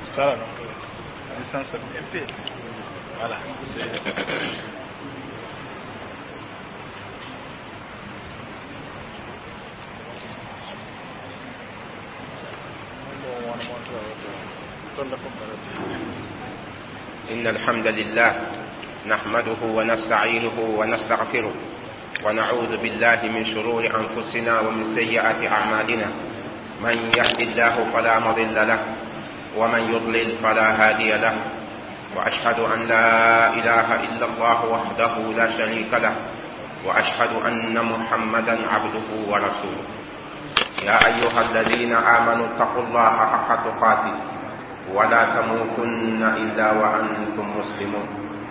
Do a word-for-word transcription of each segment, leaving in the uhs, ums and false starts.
Ça, licence M P. Voilà. إن الحمد لله نحمده ونستعينه ونستغفره ونعوذ بالله من شرور أنفسنا ومن سيئات أعمالنا. من يهد الله فلا مضل له ومن يضلل فلا هادي له، وأشهد أن لا إله إلا الله وحده لا شريك له، وأشهد أن محمدا عبده ورسوله. يا أيها الذين آمنوا اتقوا الله حق تقاته ولا تموتن إلا وأنتم مسلمون.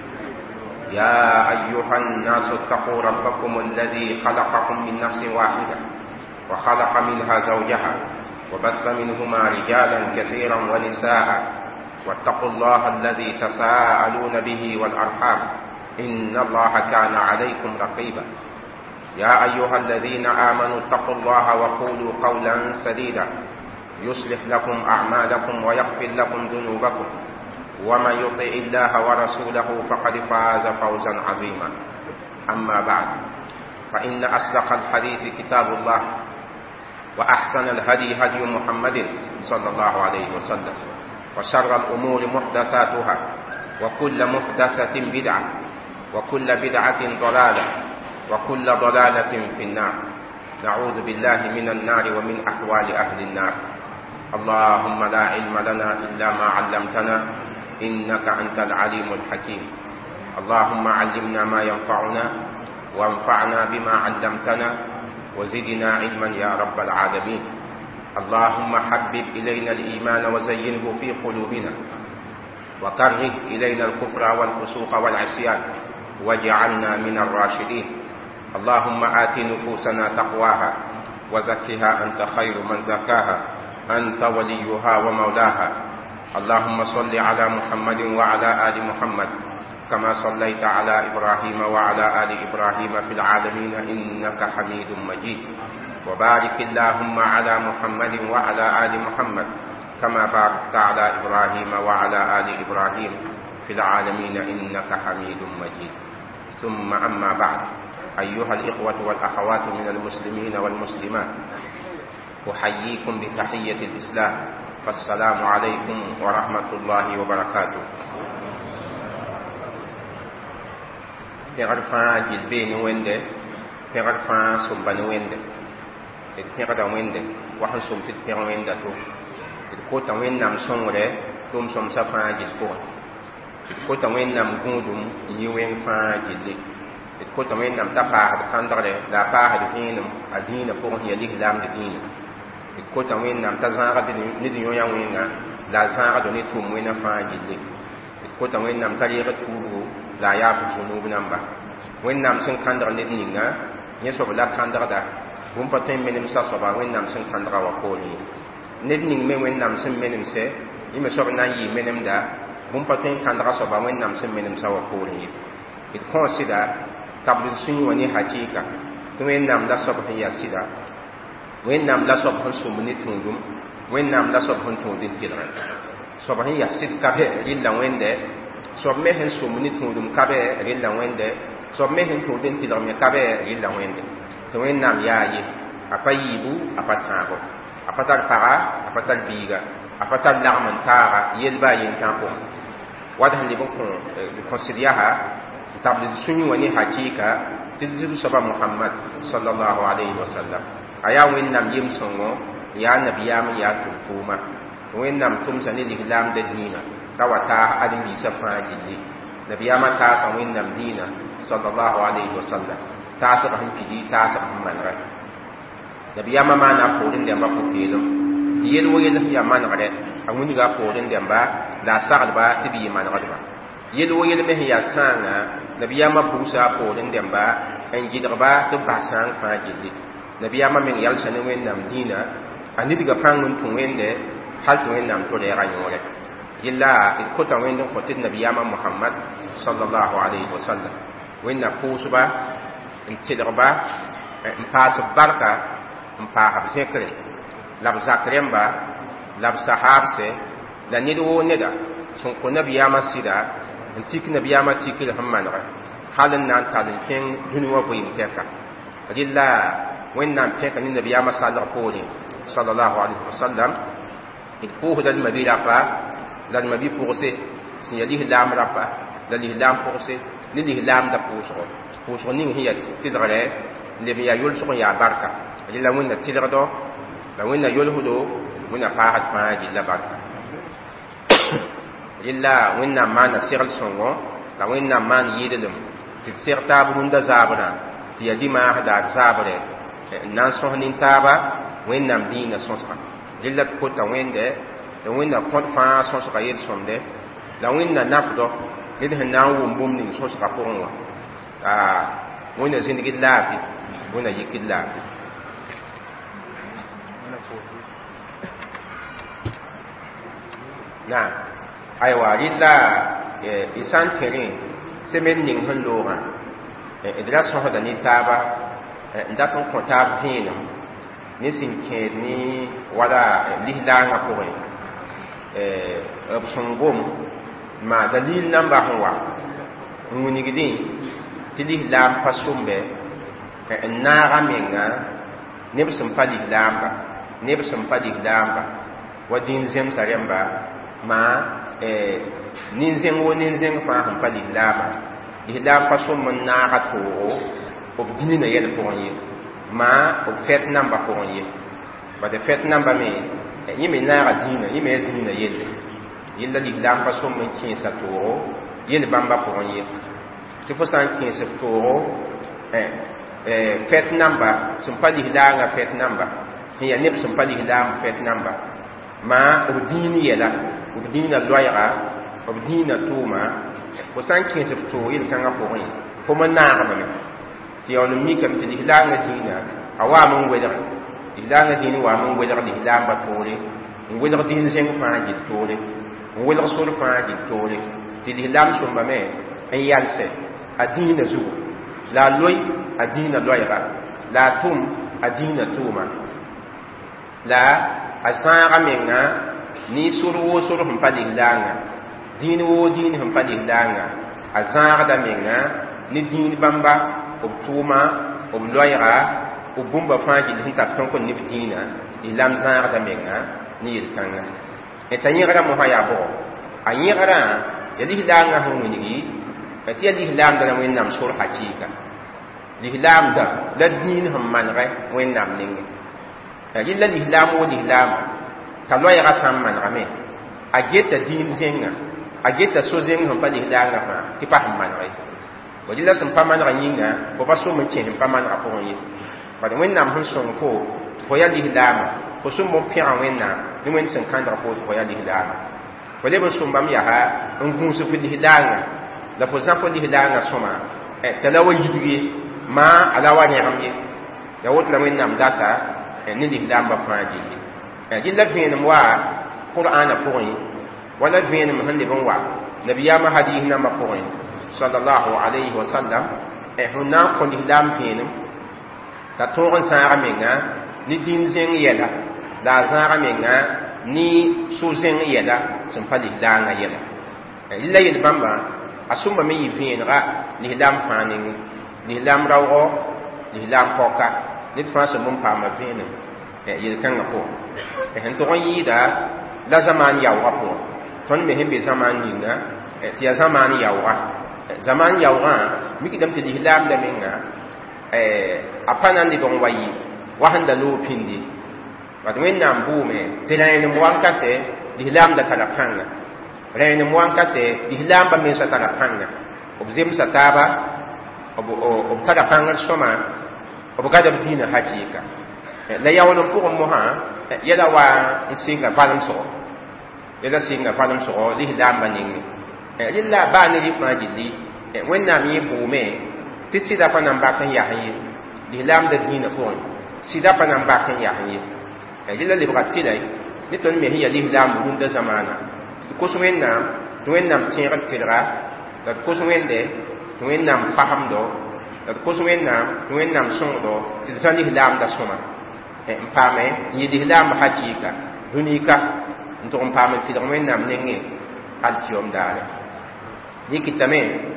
يا أيها الناس اتقوا ربكم الذي خلقكم من نفس واحدة وخلق منها زوجها وبث منهما رجالا كثيرا ونساء، واتقوا الله الذي تساءلون به والأرحام إن الله كان عليكم رقيبا. يا أيها الذين آمنوا اتقوا الله وقولوا قولا سديدا يصلح لكم أعمالكم ويغفر لكم ذنوبكم، ومن يطع الله ورسوله فقد فاز فوزا عظيما. أما بعد، فإن أصدق الحديث كتاب الله، وأحسن الهدي هدي محمد صلى الله عليه وسلم، وشر الأمور محدثاتها، وكل محدثة بدعة، وكل بدعة ضلالة، وكل ضلالة في النار. نعوذ بالله من النار ومن أحوال أهل النار. اللهم لا علم لنا إلا ما علمتنا إنك أنت العليم الحكيم. اللهم علمنا ما ينفعنا وانفعنا بما علمتنا وزدنا علما يا رب العالمين. اللهم حبب إلينا الإيمان وزينه في قلوبنا، وكره إلينا الكفر والفسوق والعصيان واجعلنا من الراشدين. اللهم آت نفوسنا تقواها وزكها أنت خير من زكاها أنت وليها ومولاها. اللهم صل على محمد وعلى آل محمد كما صليت على إبراهيم وعلى آل إبراهيم في العالمين إنك حميد مجيد. وبارك اللهم على محمد وعلى آل محمد كما باركت على إبراهيم وعلى آل إبراهيم في العالمين إنك حميد مجيد. ثم أما بعد، أيها الإخوة والأخوات من المسلمين والمسلمات، أحييكم بتحية الإسلام، فالسلام عليكم ورحمة الله وبركاته. pẽgd fãa gil beene wẽnde, pẽgd fãa sõmba ne wẽnde, d pẽgda wẽnde wa sẽn sõm tɩ d pẽg wẽnda to, d kota wẽnnaam sõngre tʋʋm sõmsa fãa gil pʋgẽ, d kota wẽnnaam gũudum n yɩ wẽng fãa gilli, d kota wẽnnaam t'a paasd kãndgre la a paasd vẽenem a dĩinã pʋgẽ sẽn ya lislaamd dĩinã, d kota wẽnnaam t'a zãagd ned yõ-yã wẽnga la a zãagd ne tʋʋm wẽna fãa gilli, d kota wẽnnaam t'a reegd tuubgo la a yaab zũnuub namba. wẽnnaam sẽn kãndg ned ninga yẽ soab la kãndgda bũmb pa tõe n menemsa soaba wẽnnaam sẽn kãndga wa poorẽ ye. ned ning me wẽnnaam sẽn menemse yẽ me soab na n yɩɩ menemda bũmb pa tõe n kãndga soaba wẽnnaam sẽn menemsa wa poorẽ ye. d kõo sɩda tabl d sũyẽ wã ne hakɩɩka tɩ wẽnnaam la soab sẽn ya sɩda, wẽnnaam la soab sẽn sʋmb ne tũudum, wẽnnaam la soab sẽn tũud n tɩlgẽ. soab sẽn ya sɩd ka bɩ rɩlla wẽnde, soab me sẽn sʋmb ne tũudum ka bɩ rɩlla wẽnde, soab me sẽn tũud n tɩlg me ka bɩ rɩlla wẽnde. tɩ wẽnnaam yaa ye a pa yiibu a pa tãago, a pa tar paga, a pa tar biiga, a pa tar lagm n taaga yel baa yentã pʋgẽ. wad sẽn leb n kõ sɩd yaa n tabl d sũyẽ wã ne hakɩɩka tɩ d zug soaba mohamad sallallahu alayhi wa sallam. a yaa wẽnnaam yem-sõngo, n yaa nabiyaam n yaa tʋm-tʋʋma, tɩ wẽnnaam tʋmsa ne lislaamda dĩinã t'a wa taas ãdem-biisã fãa gilli. nabiyaamã taasa wẽnnaam dĩinã sallallahu alayhi wa sallam, taasg sẽn pidi taasg sẽn manegɛ. nabiyaamã maana a poorẽ dẽmba pʋ-peelem tɩ yel wa yel sẽn ya manegdɛ a wĩnga a poorẽ dẽmba la a saglba tɩ b yɩ manegdba. yel wa yel me sẽn ya sãanga nabiyaamã pʋgsa a poorẽ dẽmba n gɩdgba tɩ b bas sãang fãa gilli. nabiyaamã meng yalsa ne wẽnnaam dĩinã a nidga pãng n tũ wẽnde hal tɩ wẽnnaam to rɛɛga yõore. yella d kota wẽnd n kõ tɩ d nabiyaamã mohamad sallallahu alayhi wa sallam wẽnna pʋʋsba n tɩdgba n paasb barka n paasb zẽkre la b zak rẽmba la b sahaabse la ned wo neda sun ko nabiyama sida n tik nabiyama tikil hammanra halan nan talin ken dunwa ko yim teka rilla wẽnnaam pẽka ne nabiyaamã salg poorẽ sallallahu alaihi wasallam d pʋʋsda d mabi rapa la d mabi pʋgse sẽn ya lislaam rapa la lislaam pʋgse ne lislaamda pʋʋsgo pʋʋsg ning sẽn ya tɩdgre leb n yaa yʋlsg n yaa barka rɩla wẽnna tɩdgdo la wẽnna yʋlsdo wẽnna paasd fãa gilla barka rɩla wẽnnaam maana segl sõngo la wẽnnaam maan yɩɩdlem tɩ d seg taab rũndã zaabrã tɩ ya dimaasda d zaabre n na n sõs nin-taaba wẽnnaam dĩinã sõsga rɩla d kota wẽnde tɩ wẽnna kõt fãa sõsga yel-sõmde la wẽnna nafdo ned sẽn na n wʋm bũmb ning sõsga pʋgẽ wã wẽnna zĩndgd laafɩ wẽnna yikd laafɩ naam aywa rɩla y sã n tẽrẽ semen ning sẽn loogã d ra sõsda ne taaba n dat n kõ taab vẽenem ne sẽn kẽed ne wala lislaangã pʋgẽ b sẽn gom maa dalil namba sẽn wa n wilgdẽ tɩ lislaam pa sʋmbe n naaga menga neb sẽn pa lislaamba neb sẽn pa lislaamba wa dĩin zemsa rẽmba maa nin-zẽng wo nin-zẽng fãa sẽn pa lislaamba lislaam pa sʋm n naaga toogo b dĩinã yɛl pʋgẽ ye maa b fɛt namba pʋgẽ ye bad fɛt namba me yẽ me naaga dĩinã yẽ me ya dĩinã yelle yella lislaam pa sʋm n kẽesa toogo yel bãmba pʋgẽ ye tɩ fo sã n kẽes b toogo fɛt namba sẽn pa lislaangã fɛt namba sẽn ya neb sẽn pa lislaam fɛt namba maa b dĩin yɛla b dĩinã loɛɛga b dĩinã tʋʋma fo sã n kẽes b toog yel-kãngã pʋgẽ fo me naagdame tɩ yaool n mikame tɩ lislaangã dĩinã a waam n welg lislaangã dĩin waam n welg lislaamba toore n welg dĩin zẽng fãa gill toore n welg sor fãa gill toore tɩ lislaam sõmbame n yalsɛ a dĩinã zugu la a loy a dĩinã loɛɛga la a tʋm a dĩinã tʋʋma la a zãaga menga ne sor woo sor sẽn pa lislaangã dĩin woo dĩin sẽn pa lislaangã a zãagda menga ne dĩin bãmba b tʋʋma b loɛɛga b bũmba fãa gill sẽn tar tõn kõn neb dĩinã lislaam zãagda menga ne yel-kãngã t'a yẽgrã mosã yaa bʋgɔ a yẽgrã ya lislaangã sẽn wilgi tɩ ya lislaamda la wẽnnaam sor hakɩɩka lislaamda la dĩin sẽn manegɛ wẽnnaam nengẽ rɩla lislaam wo lislaama t'a loɛɛgã sã n manegame a geta dĩin zẽngã a geta so-zẽng sẽn pa lislaangã fãa tɩ pa sẽn manegɛ wa rɩla sẽn pa manegã yĩnga fo pa sõm n kẽ sẽn pa manegã pʋgẽ ye bad wẽnnaam sẽn sõng fo tɩ fo ya lislaama fo sõmb n pẽga wẽnnaam ne wẽnd sẽn kãndg fo tɩ fo ya lislaama fo leb n sõmbame yaa n gũus fo lislaangã la fo zã fo lislaangã sõma t'a la wa yidg ye maa a la wa rẽgem ye ya woto la wẽnnaam data ne lislaamba fãa gilli rɩla vẽenem wa qur'ana pʋgẽ wala vẽenem sẽn leb n wa nabiyaamã hadiis nambã pʋgẽ sallallahu alayhi wa sallam sẽn na n kõ lislaam vẽenem t'a tõog n zãag menga ne dĩin zẽng yɛla la a zãag menga ne so-zẽng yɛla sẽn pa lislaangã yɛla rɩla yel-bãmba a sõmbame yɩ vẽenega lislaam fãa nengẽ lislaam raoogo lislaam pɔka ned fãa sẽn bõn paama vẽenem yel-kãngã pʋgẽ sẽn tog n yɩɩda la zamaan yaoogã pʋgẽ tõnd me sẽn be zamaan ninga tɩ ya zamaan yaooga zamaan yaoogã mikdame tɩ lislaamda menga a pa na n leb n wa yɩ wa sẽn da loog pĩndi bad wẽnnaam bʋʋme tɩ rẽenem wãnkate lislaamda tara pãnga rẽenem wãnkate lislaamba mensã tara pãnga b zemsa taaba b tara pãngr sõma b gada b dĩinã hakɩɩka la yaool n pʋgẽ mosã yɛla wa n sɩnga valemsgɔ yɛla sɩnga valemsgɔ lislaamba nengẽ rɩla baa ne rɩ fãa gilli wẽnnaam yẽ bʋʋme tɩ sɩda pa nan bak n yas ye lislaamda dĩinã pʋgẽ sɩda pa nan bak n yas ye rɩla lebga tɩla ne tõnd me sẽn ya lislaam rũndã zamaana tɩ kos wẽnnaam tɩ wẽnnaam tẽeg d tɩdga la d kos wẽnde tɩ wẽnnaam fasemdo la d kos wẽnnaam tɩ wẽnnaam sõngdo tɩ zã lislaamda sõma n paame n yɩ lislaam hakɩɩka dũnika to on pam ti dong men nam nenge al tiom dala dikitame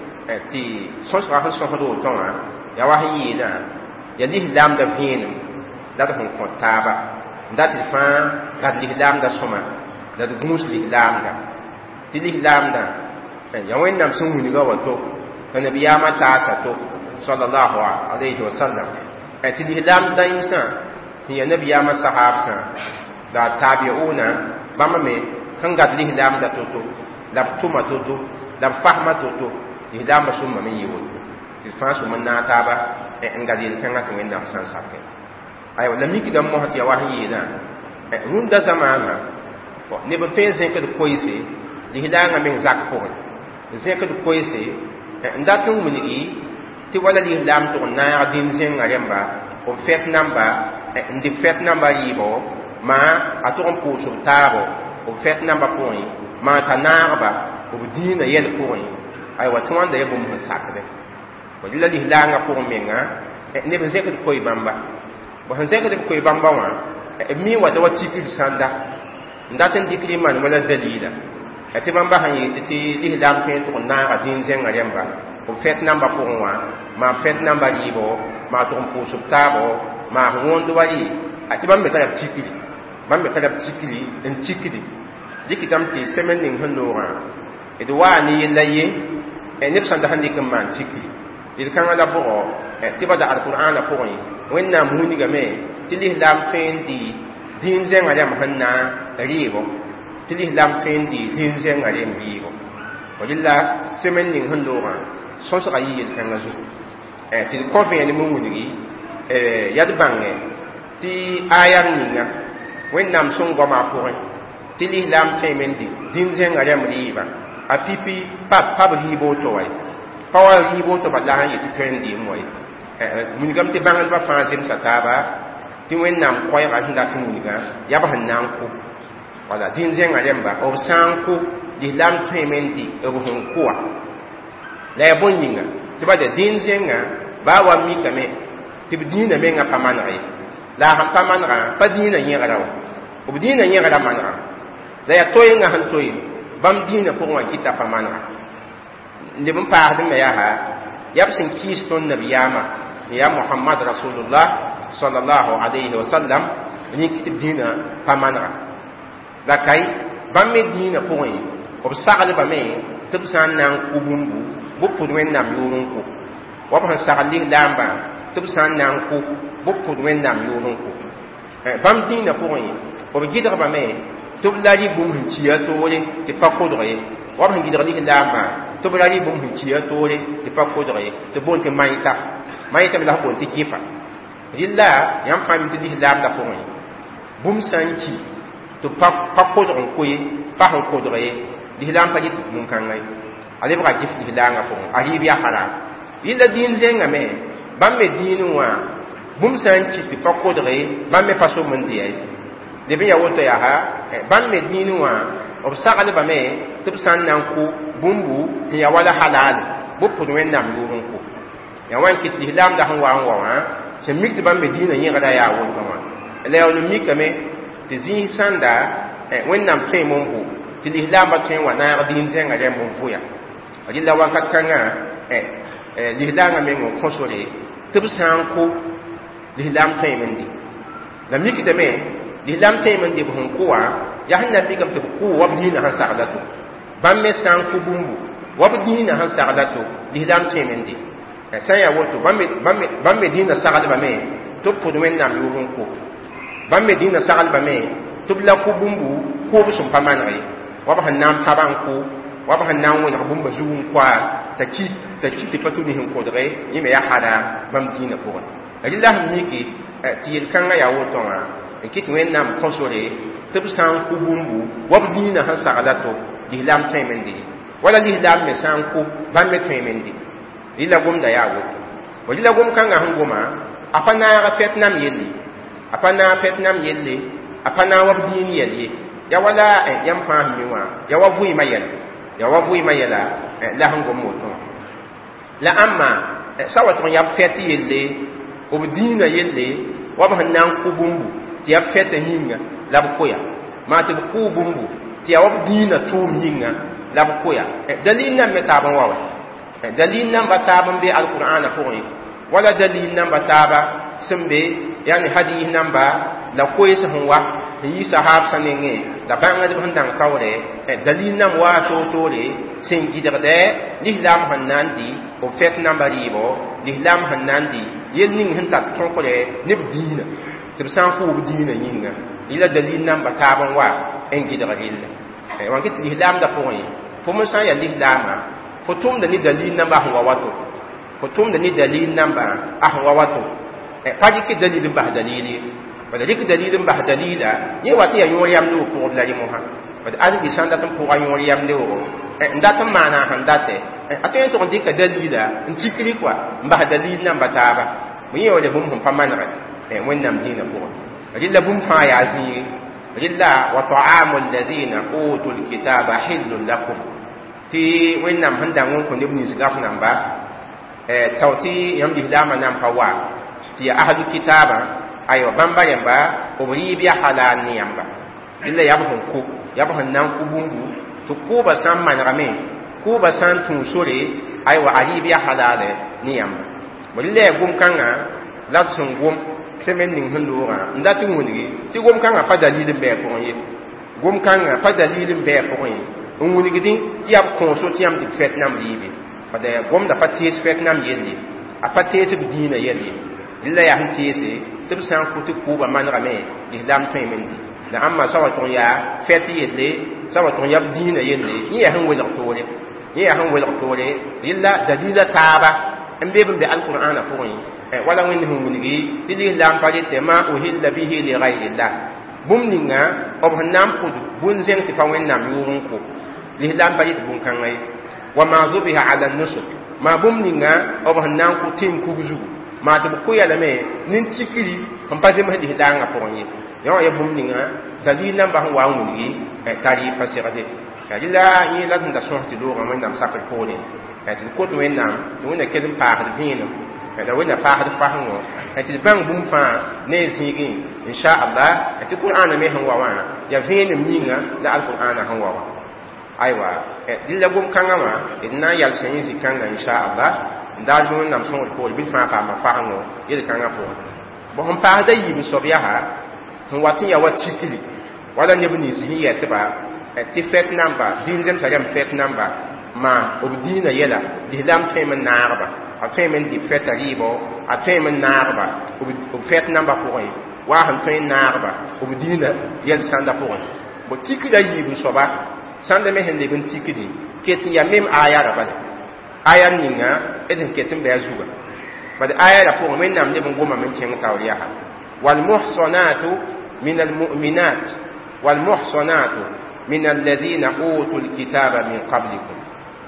ti sos ra so do to ya wa yi da ya l'islam da vien da hon ko taba da ti fa ga l'islam da soma da gus l'islam da ti l'islam da ya wen nam sun huni ga wato kana biya mata sa to sallallahu alaihi wasallam ti l'islam da insa ya nabiya ma sahab sa da tabi'una bama me kan ga l'islam da to to la tuma to to la fahma to to l'islam summa me yiwo ti fa summa na taba ngazil kanga to wenda san sakke ay wala miki dam mo hatiya wahi na runda zamana ne ba fense ke de koise di hidanga men zak ko ze ke de koise ndatu munigi ti wala di lam to na din zen ngaremba o fet namba ndi fet namba yibo ma aton po so tabo o fet namba point ma tanarba o dina yel point ay wa twanda yebo mo sakre ko dila li langa pour menga ne be zeke ko ibamba bo han zeke ko ibamba wa mi wa da wati kil sanda ndaten dikli man wala dalila ati bamba han yi ti li lam ken to na ga din zenga yamba ko fet namba pour wa ma fet namba libo ma to pour subtabo ma hondo wali ati bamba ta tikili bamba ta tikili en tikili dikitam ti semen ning hanora e do wa ni laye e ne sanda handi kan man tikili il kan ala bo ti bada alquran la ko ni wenna muni game ti l'islam fendi din zenga ya mahanna ribo ti l'islam fendi din zenga ya ribo wajilla semen ning hando ma so so ayi il kan azu eh ti ko fe ni muni eh yad bange ti ayam ninga wenna son go ma ko ti l'islam fendi din zenga ya riba apipi pap pap ribo to wai pawa yibo to balla yi ti trendi moy eh mun gam te bangal ba fazim sataba ti wen nam koy ga hinda tu mun ga ya ba hanan ko wala din zen ga yamba o san ko di lam tremendi e bo hon ko la ya bonyinga ti ba de din zen ga ba wa mi kame ti dina me nga pamana ai la han pamana ga pa dina yin ga dawo o dina yin ga da manra la ya toy nga han toy bam dina ko wa kita pamana lebon paad me ya ha yab sin kiston nabiyama ya muhammad rasulullah sallallahu alaihi wasallam ni kitib dina pamana la kai bam me dina point ob sagal ba me tib san nan kubumbu bu pudwen nam yurun ko wa ban sagali lamba tib san nan ku bu pudwen nam yurun ko bam dina point ob gidra ba me tib lari bum hiya to wole ti fakodre wa ban gidra li lamba to bari bum hiya tore ti pa ko dore to bon te maita maita mi la ko ti kifa illa yam fami ti lam da ko ni bum sanki to pa pa ko dore ko yi pa ho ko dore di lam pa dit mun kan ngai ale ba gif di langa ko ari biya haram illa din zenga me bamme dinu wa bum sanki ti pa ko dore bamme pa so mun di ai de bi ya woto ya ha bamme dinu wa ob sagale ba me tib san nan ku bumbu ya wala halal bu pudwen nam yurun ku ya wan kit islam da han wa wa ha se mikti ba medina yin gada ya won kama le ya mi kame ti zin sanda e wen nam twen mon bu ti islam ba twen wa na din zen ga dem bu ya ajin la wan kat kanga e e islam ga men ko konsole tib san ku islam twen men di la mi kit me islam twen men di bu hon ku wa ya han nabi kam te ku wa dina han sa'adatu bamme san ku bumbu wa dina han sa'adatu l'islam temendi sa ya woto bamme bamme bamme dina sa'al ba me to pudu men nam yurun ko bamme dina sa'al ba me to bla ku bumbu ko bu sum pamanai wa ba han nam taban ku wa ba han nam wona bumba zuun kwa ta ki ta ki te patu ni hin ko dre ni me ya hada bam dina ko l'islam miki ti el kanga ya woto ma kiti wen nam konsore tib san ku bumbu wa dina han sa'alato l'islam temendi wala l'islam me san ku ban me temendi ila gum da yawo wala gum kanga hangoma apana ga vietnam yelli apana vietnam yelli apana wa dini yelli ya wala yam fam miwa ya wa vui mayel ya wa vui mayela la hangom moto la amma sawato ya feti yelli o dina yelli wa ban nan ku bumbu ya feta hinga la ko ya ma tɩ b kʋʋ bũmbu tɩ ya wa b dĩinã tʋʋm yĩnga la b kʋya dalil nam me taab n wa wa dalil namba taab n be alqur'ana pʋgẽ wala dalil namba taaba sẽn be yani hadis namba la koees sẽn wa n yi sahab sã nengẽ la bãngd b sẽn dãng taoore dalil nam waa toor-toore sẽn gɩdgdɛ lislaam sẽn na n dɩ b fɛt namba rɩɩbɔ lislaam sẽn na n dɩ yel ning sẽn tar tõkre ne b dĩinã tɩ b sã n kʋʋb dĩinã yĩnga yɩla dalil namba taab n wa n gɩdg rɩlla wan kɩ tɩ lislaamdã pʋgẽ fo me sã n yaa lislaamã fo tʋmda ne dalil namba sẽn wa wato fo tʋmda ne dalil namba a sẽn wa wato pa rɩk dalil n bas dalil ye bala rɩk dalil n bas dalila yẽ wa tɩ ya yõor yam loog pʋgd la rɩmosã bad adbi sã n dat n pʋga yõor yam loogɔ n dat n maana sẽn datɛ a tõe n tʋg n dɩka dalila n tik rɩk wa n bas dalil namba taaba bõ yẽ wa la bũmb sẽn pa manegɛ wẽnnaam dĩinã pʋgẽ rɩla bũmb fãa yaa zĩige rɩla wa ta'amu alladhina utu lkitaba hillun lakum tɩ wẽnnaam sẽn dãng n kõ neb nins gaf namba tao tɩ yãmb lislaamã nan pa wa tɩ ya ahlu kitaabã aywa bãmba yãmba b rɩɩb yaa halaal ne yãmba rɩla yab sẽn kʋ yab sẽn na n kʋ bũmbu tɩ kʋʋba sã n manegame kʋʋba sã n tũu sore aywa a rɩɩb yaa halaale ne yãmba bõ rɩla yaa gom-kãngã la d sẽn gom semen ning sẽn loogã n dat n wilgi tɩ gom-kãngã pa dalil n bɩ a pʋgẽ ye gom-kãngã pa dalil n bɩ a pʋgẽ ye n wilgdẽ tɩ yaa kõoso tɩ yãmb tɩ fɛt nam rɩɩbe bada gomda pa tees fɛt nam yelle a pa tees b dĩinã yelle rɩla yaa sẽn teese tɩ b sã n kʋ tɩ kʋʋba manegame lislaam tõeme n dɩ la ãmma sa wa tõg yaa fɛt yelle sa wa tõg yaa b dĩinã yelle yẽ yaa sẽn welg toore yẽ yaa sẽn welg toore rɩla dalila taaba n be b n be alqur'ana pʋgẽ wala wẽnd sẽn wilgi tɩ lislaam pa rɩtɛ ma uhilla bihi li gayrillah bũmb ninga b sẽn na n pʋd bũn-zẽng tɩ pa wẽnnaam yʋʋg n kʋ lislaam pa rɩt bũn-kãngã ye wa ma zubiha ala nusuk ma bũmb ninga b sẽn na n kʋ tɩɩm kug zugu maa tɩ b kʋ yɛlame nin-tikri n pa zems lislaangã pʋgẽ ye yã wã ya bũmb ninga dalil namba sẽn wa n wilgi t'a rɩɩb pa segde rɩla yẽ la sẽn da sõs tɩ loogã wẽnnaam sakr poorẽ tɩ d kot wẽnnaam tɩ wẽnna kell n paasd vẽenem la wẽnna paasd fasengõ tɩ d bãng bũmb fãa ne a zĩigẽ inshaallah tɩ qur'ana me sẽn wa wã ya vẽenem yĩnga la alqur'ana sẽn wa wã aywa dilla gom-kãngã wã d na n yalsa yẽ zĩ-kãngã inshaallah n daar bɩ wẽnnaam sõngd poor bɩ d fãa paama fasengõ yel-kãngã pʋgẽ bõ sẽn paasda yiib soab yaa sẽn wat n ya wa tikri wala neb nins sẽn yɛtba tɩ fɛt namba dĩin zemsa rãmb fɛt namba ma b dĩinã yɛla lislaam tõeem n naagba a tõeem n dɩb fɛta rɩɩbɔ a tõeem n naagba b fɛt namba pʋgẽ waa sẽn tõe n naagba b dĩinã yɛl-sãnda pʋgẽ bo tikra yiib soaba sãnda me sẽn leb n tikdẽ ket n ya mem aya ra bala aya ninga d sẽn ket n bɩ a zuga bad aya ra pʋgẽ wẽnnaam leb n gomame n kẽng taoor yaa walmuhsanatu min almu'minat walmuhsanatu min alladhina utu lkitaba min qablikum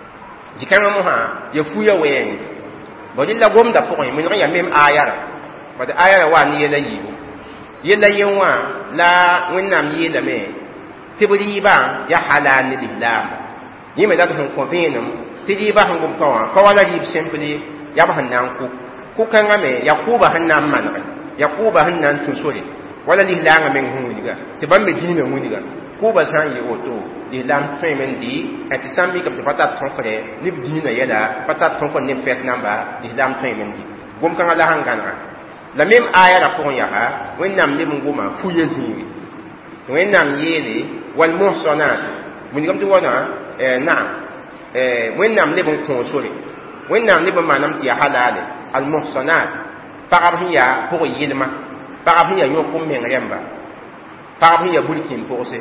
zikãngã mosã ya fuya wɛɛngẽ bo rɩla gomda pʋgẽ wẽneg ya mem aya ra bad aya ra waa ne yɛla yiibu yella yen wã la wẽnnaam yeelame tɩ b rɩɩbã ya halaal ne lislaamba yẽ me la d sẽn kõ vẽenem tɩ rɩɩbã sẽn gom ka wã pa wala rɩɩb sẽmple yab sẽn na n kʋ kʋ-kãngã me ya kʋʋba sẽn na n manege ya kʋʋba sẽn na n tũ sore wala lislaangã meng sẽn wilga tɩ bãmb me dĩinã wilga kʋʋba sã n yɩ woto lislaam tõeme n dɩ tɩ sã n mikame tɩ pa tar tõkre neb dĩinã yɛla pa tar tõkr neb fɛt namba lislaam tõeme n dɩ gom-kãngã la sẽn gãnega la mem aya ra pʋgẽ yaa wẽnnaam leb n goma fuya zĩige tɩ wẽnnaam yeele walmuhsanat wingame tɩ wãna naam wẽnnaam leb n kõo sore wẽnnaam leb n maanam tɩ yaa halaale almuhsanat pagb sẽn yaa pʋg yɩlma pagb sẽn yaa yõk n meng rẽmba pagb sẽn yaa burkĩn pʋgse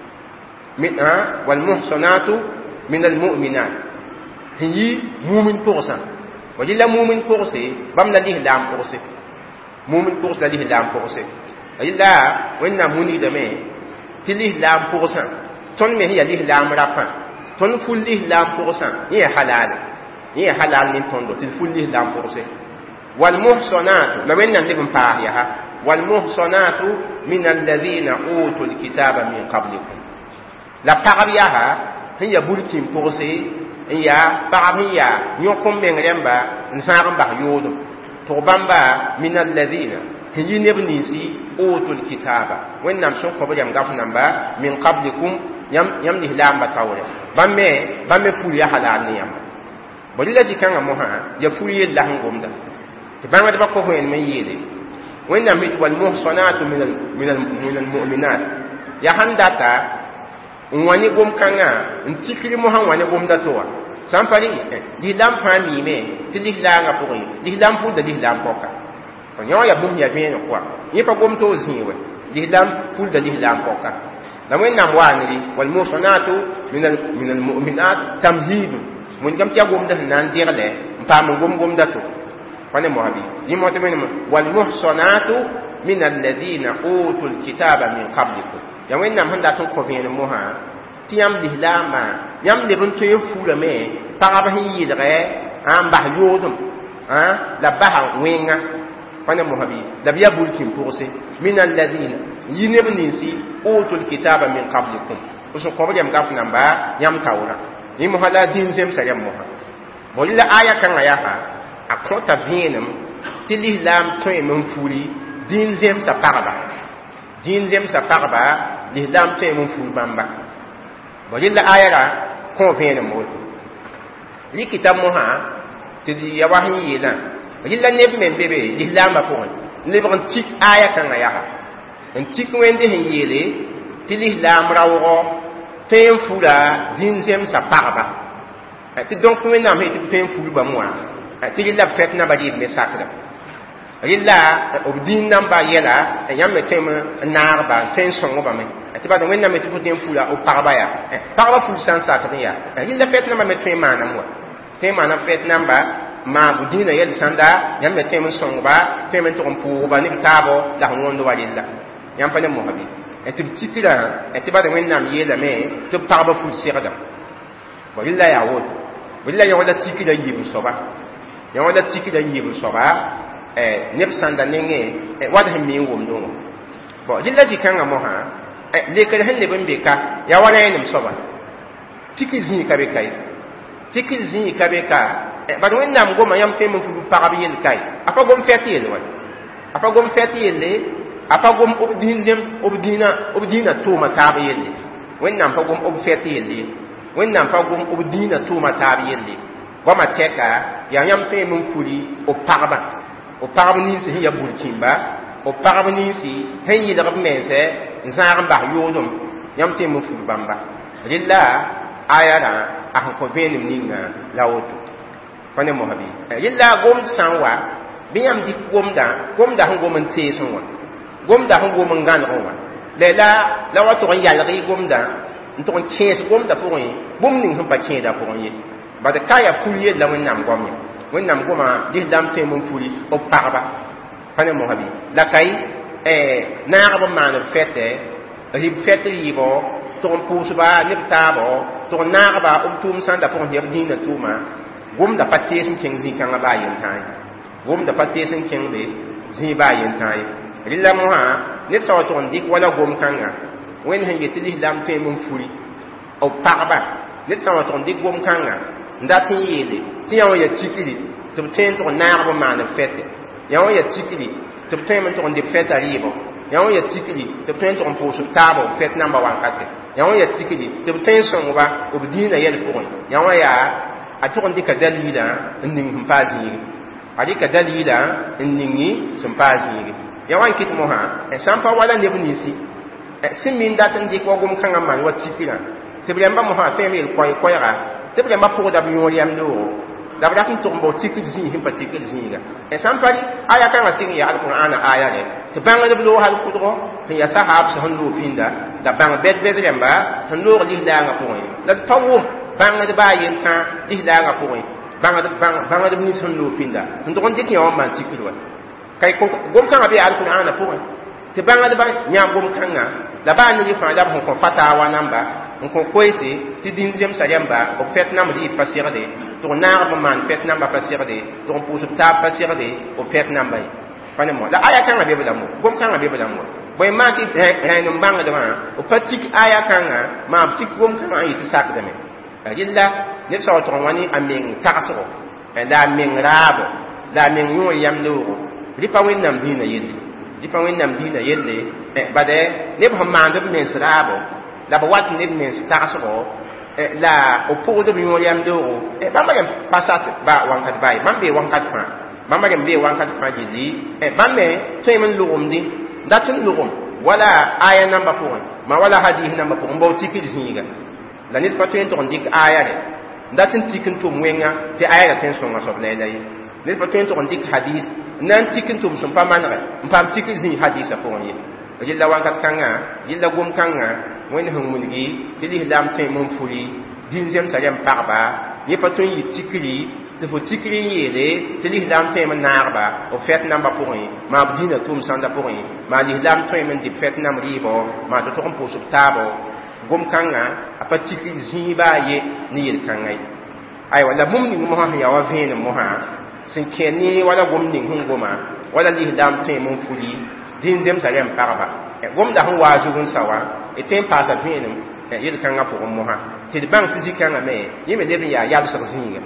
walmuhsanatu min almu'minat sẽn yi mumin pʋgsã wa rɩla mumin pʋgse bãmb la lislaam pʋgse mumin pʋgs la lislaam pʋgse rɩla wẽnnaam wilgdame tɩ lislaam pʋgsã tõnd me sẽn yaa lislaam rapã tõnd ful lislaam pʋgsã yẽ yaa halaale yẽ yaa halaal ne tõndo tɩ d ful lislaam pʋgse walmuhsanatu la wẽnnaam leb n paas yaa walmuhsanatu min alladhina utu lkitaba min qablikum la pagb yaa sẽn yaa burkĩn pʋgse n yaa pagb sẽn yaa yõk n meng rẽmba n zãag n bas yoodem tʋg bãmba min alladhina yi neb ninsi utul kitaba wẽnnaam sẽn kõ b yam gaf namba min qablikum yam yam lislam ba tawre bãmb bãmb ful yaa halaal ne yãmba bõe la zĩ-kãngã mosã ya ful yell la sẽn gomda tɩ bãngdbã kõ vẽenem n yeele wẽnnaam tɩ walmuhsanatu min almu'minat ya sãn data n wa ne gom-kãngã n tikri mosã n wa ne gomda to wa sãn pa rɩ lislam fãa miime tɩ lislaangã pʋgẽ lislam fulda lislam pɔka yõ ya bũmb ya vẽeneg koa yẽ pa gom toog zĩig we lislam fulda lislam pɔka la wẽnnaam waaneri walmuhsanatu min almu'minat tamhidu wẽngame tɩ ya gomda sẽn na n degle n paam n gom-gomda to pa ne moabi yẽ mo tɩ wẽnem walmuhsanatu min alladina utu lkitaba min qablikum ya wẽnnaam sẽn dat n kõ vẽenem mosã tɩ yãmb lislaamã yãmb leb n tõe n fuurame pagb sẽn yɩlgɛ n bas yoodem la basa wẽnga pa ne moabi la b ya bulkin pʋgse min alladina yi neb ninsi utu lkitaba min qablikum sẽn kõ b yam gaf namba yãmb taoorã yẽ mosã la dĩin zemsa yam mosã bõe la aya kãngã yaa a kõta vẽenem tɩ lislaam tõeme n furi dĩin zemsa pagba dĩin zemsa pagba lislaam tõeme n fur bãmba bõe la aya ra kõ vẽenem woto rɩkɩta mosã tɩ ya wa sẽn yeelã rɩla neb me n be be lislaambã pʋgẽ lebg n tik aya kãngã yaa n tik wẽnde sẽn yeele tɩ lislaam raoogɔ tõe n fura dĩin zemsa pagba tɩ donc wẽnnaam sẽn tɩ b tõe n fur bãmb wã tɩ rɩla b fɛt namba rɩɩb me sakda rɩla b dĩin namba yɛla yãmb me tõem n naagba n tõe n sõngbame tɩ bad wẽnnaam me tɩ fo tõe n fura b pagba yaa pagba fur sã n sakd n yaa rɩla fɛt namba me tõe n maanam wa tõe n maanam fɛt namba maagu dĩinã yɛl sãnda yãmb me tõem n sõngba tõem n tʋg n pʋʋgba ne b taabɔ la sẽn wõnd wa rɩlla yãmb pa ne mosabe tɩ b tikrã tɩ bad wẽnnaam yeelame tɩ b pagba fur segda bõ rɩla yaa woto rɩla yõ la tikrã yiib soaba yõ la tikrã yiib soaba neb sãnda nengẽ wad sẽn mi n wʋmdẽ wã bõ rɩla zĩ-kãngã mosã lekr sẽn leb n be ka yaa wa rẽenem soaba tikr zĩig ka be ka ye tikr zĩig ka be ka bad wẽnnaam goma yãmb tõe n fur pagb yell ka ye a pa gom fɛt yell wa a pa gom fɛt yelle a pa gom b dĩin zem b dĩinã b dĩinã tʋʋma taab yelle wẽnnaam pa gom b fɛt yelle wẽnnaam pa gom b dĩinã tʋʋma taab yelle goama tɛka yaa yãmb tõe n furi b pagba b pagb ninsi sẽn ya burkĩmba b pagb ninsi sẽn yɩlg b mensɛ n zãag n bas yoodem yãmb tõe n fur bãmba rɩla aya rã a sẽn kõ vẽenem ninga la woto pa ne mosabi rɩla gomd sã n wa bɩ yãmb dɩk gomda gomda sẽn gom n teesẽ wã gomda sẽn gom n gãnegẽ wã la la wa tʋg n yalg-y gomda n tʋg n kẽes gomda pʋgẽ bũmb ning sẽn pa kẽeda pʋgẽ ye bad ka ya fur yell la wẽnnaam gom ye wẽnnaam goma lislaam tõe n furi b pagba pa ne mosabi la kay naagb n maan b fɛtɛ rɩb fɛt rɩɩbɔ tʋg n pʋʋsba ne b taabɔ tʋg n naagba b tʋʋm sãnda pʋgẽ tɩ b dĩinã tʋʋma gomda pa tees n kẽng zĩ-kãngã baa yentãa ye gomda pa tees n kẽngde zĩ baa yentãa ye rɩla mosã ned sa wa tʋg n dɩk wala gom-kãngã wẽnd sẽn yetɩ lislaam tõe n furi b pagba ned sã n wa tʋg n dɩk gom-kãngã n dat n yeele tɩ yã wã ya tikri tɩ b tõe n tʋg n naagb n maan b fɛte yã wã ya tikri tɩ b tõe n tʋg n dɩb fɛta rɩɩbɔ yã wã ya tikri tɩ b tõe n tʋg n pʋʋs b taabɔ b fɛt namba wãnkate yã wã ya tikri tɩ b tõe n sõngba b dĩinã yɛl pʋgẽ yã wã yaa a tʋg n dɩka dalɩɩlã n ning sẽn paa zĩige a dɩka dalɩɩlã n ningi sẽn paa zĩige yã wã n kɩt mosã sã n pa wala neb ninsi sẽn mi n dat n dɩk wa gom-kãngã n maan wa tikrã tɩ b rẽmba mosã tõe n yel koɛɛ-koɛɛga tɩ b rẽmba pʋgda b yõor yam loogo la b rat n tʋg n bao tikr zĩig sẽn pa tikr zĩiga sã n pa rɩ aya kãngã sɩng yaa alqur'ana aya rẽ tɩ bãngd b loog hal kʋdgɔ sẽn ya sahaab sẽn loog pĩnda la bãng bɛd-bɛd rẽmba sẽn loog lislaangã pʋgẽ la d pa wʋm bãngd baa yentã lislaangã pʋgẽ bãngd b nins sẽn loog pĩnda n tʋg n dɩk yã wã n maan tikr wa kay gom-kãngã be alqur'ana pʋgẽ tɩ bãngdbã yã gom-kãngã la baa ne rɩ fãa la b sẽn kõ fatawa namba n kõ koeese tɩ dĩn zemsa rẽmba b fɛt namd yɩ pa segde tʋg naagb n maan fɛt namba pa segde tʋg n pʋʋs b taab pa segde b fɛt namba ye pa ne mo la aya kãngã be b lamo gom-kãngã be b lamo bõe maan tɩ rẽen n bãngdmã b pa tik aya kãngã maa b tik gom-kãngã n yɩ tɩ sakdame rɩlla ned sa wa tʋg n wa ne a meng tagsgo la a meng raabo la a meng yõor yam loogo rɩ pa wẽnnaam dĩinã yelle di pa wẽnnaam dĩinã yelle bade neb sẽn maand b mens raabo la b wat neb mens tagsgo la o pʋgd b yõor yam doogo bãmba rem pa sat ba wãnkat baye bãmb bee wãnkat fãa bãmba rem bee wãnkat fãa gilli bãmb me tõe n lʋgemde dat n lʋgem wala aya namba pʋgẽ ma wala hadis namba pʋgẽ bao tikr zĩiga la ned pa tõe n tʋg n dɩk aya re dat n tik n tʋm wẽnga tɩ aya ra tõe n sõnga soab la la ye ned pa tõe n tʋg n dɩk hadis n na n tik n tʋm sẽn pa manege n paam tikr zĩig hadisã pʋgẽ ye yella wãnkat kãngã yella gom kãngã wẽnd sẽn wilgi tɩ lislaam tõe n furi dĩn zemsã rem pagba yẽ pa tõe n yɩ tikri tɩ fo tikri n yeele tɩ lislaam tõe n naagba b fɛt nambã pʋgẽ maa b dĩinã tʋʋm sãnda pʋgẽ maa lislaam tõe n dɩ fɛt nam rɩɩbɔ maa tɩ tʋg n pʋʋs b taabɔ gom kãngã a pa tikri zĩibã a ye ne yel-kãngã ye aywa la bũmb ning mosã sẽn ya wa vẽenem mosã sẽn kẽ ne wala gom ning sẽn goma wala lislaam tõe n furi dĩn zemsã rem pagba gomda sẽn waa zug n sa wa y tõe n paasa vẽenem yel-kãngã pʋgẽ mosã tɩ d bãng tɩ zĩ-kãngã me yẽ me leb n yaa yalsg zĩiga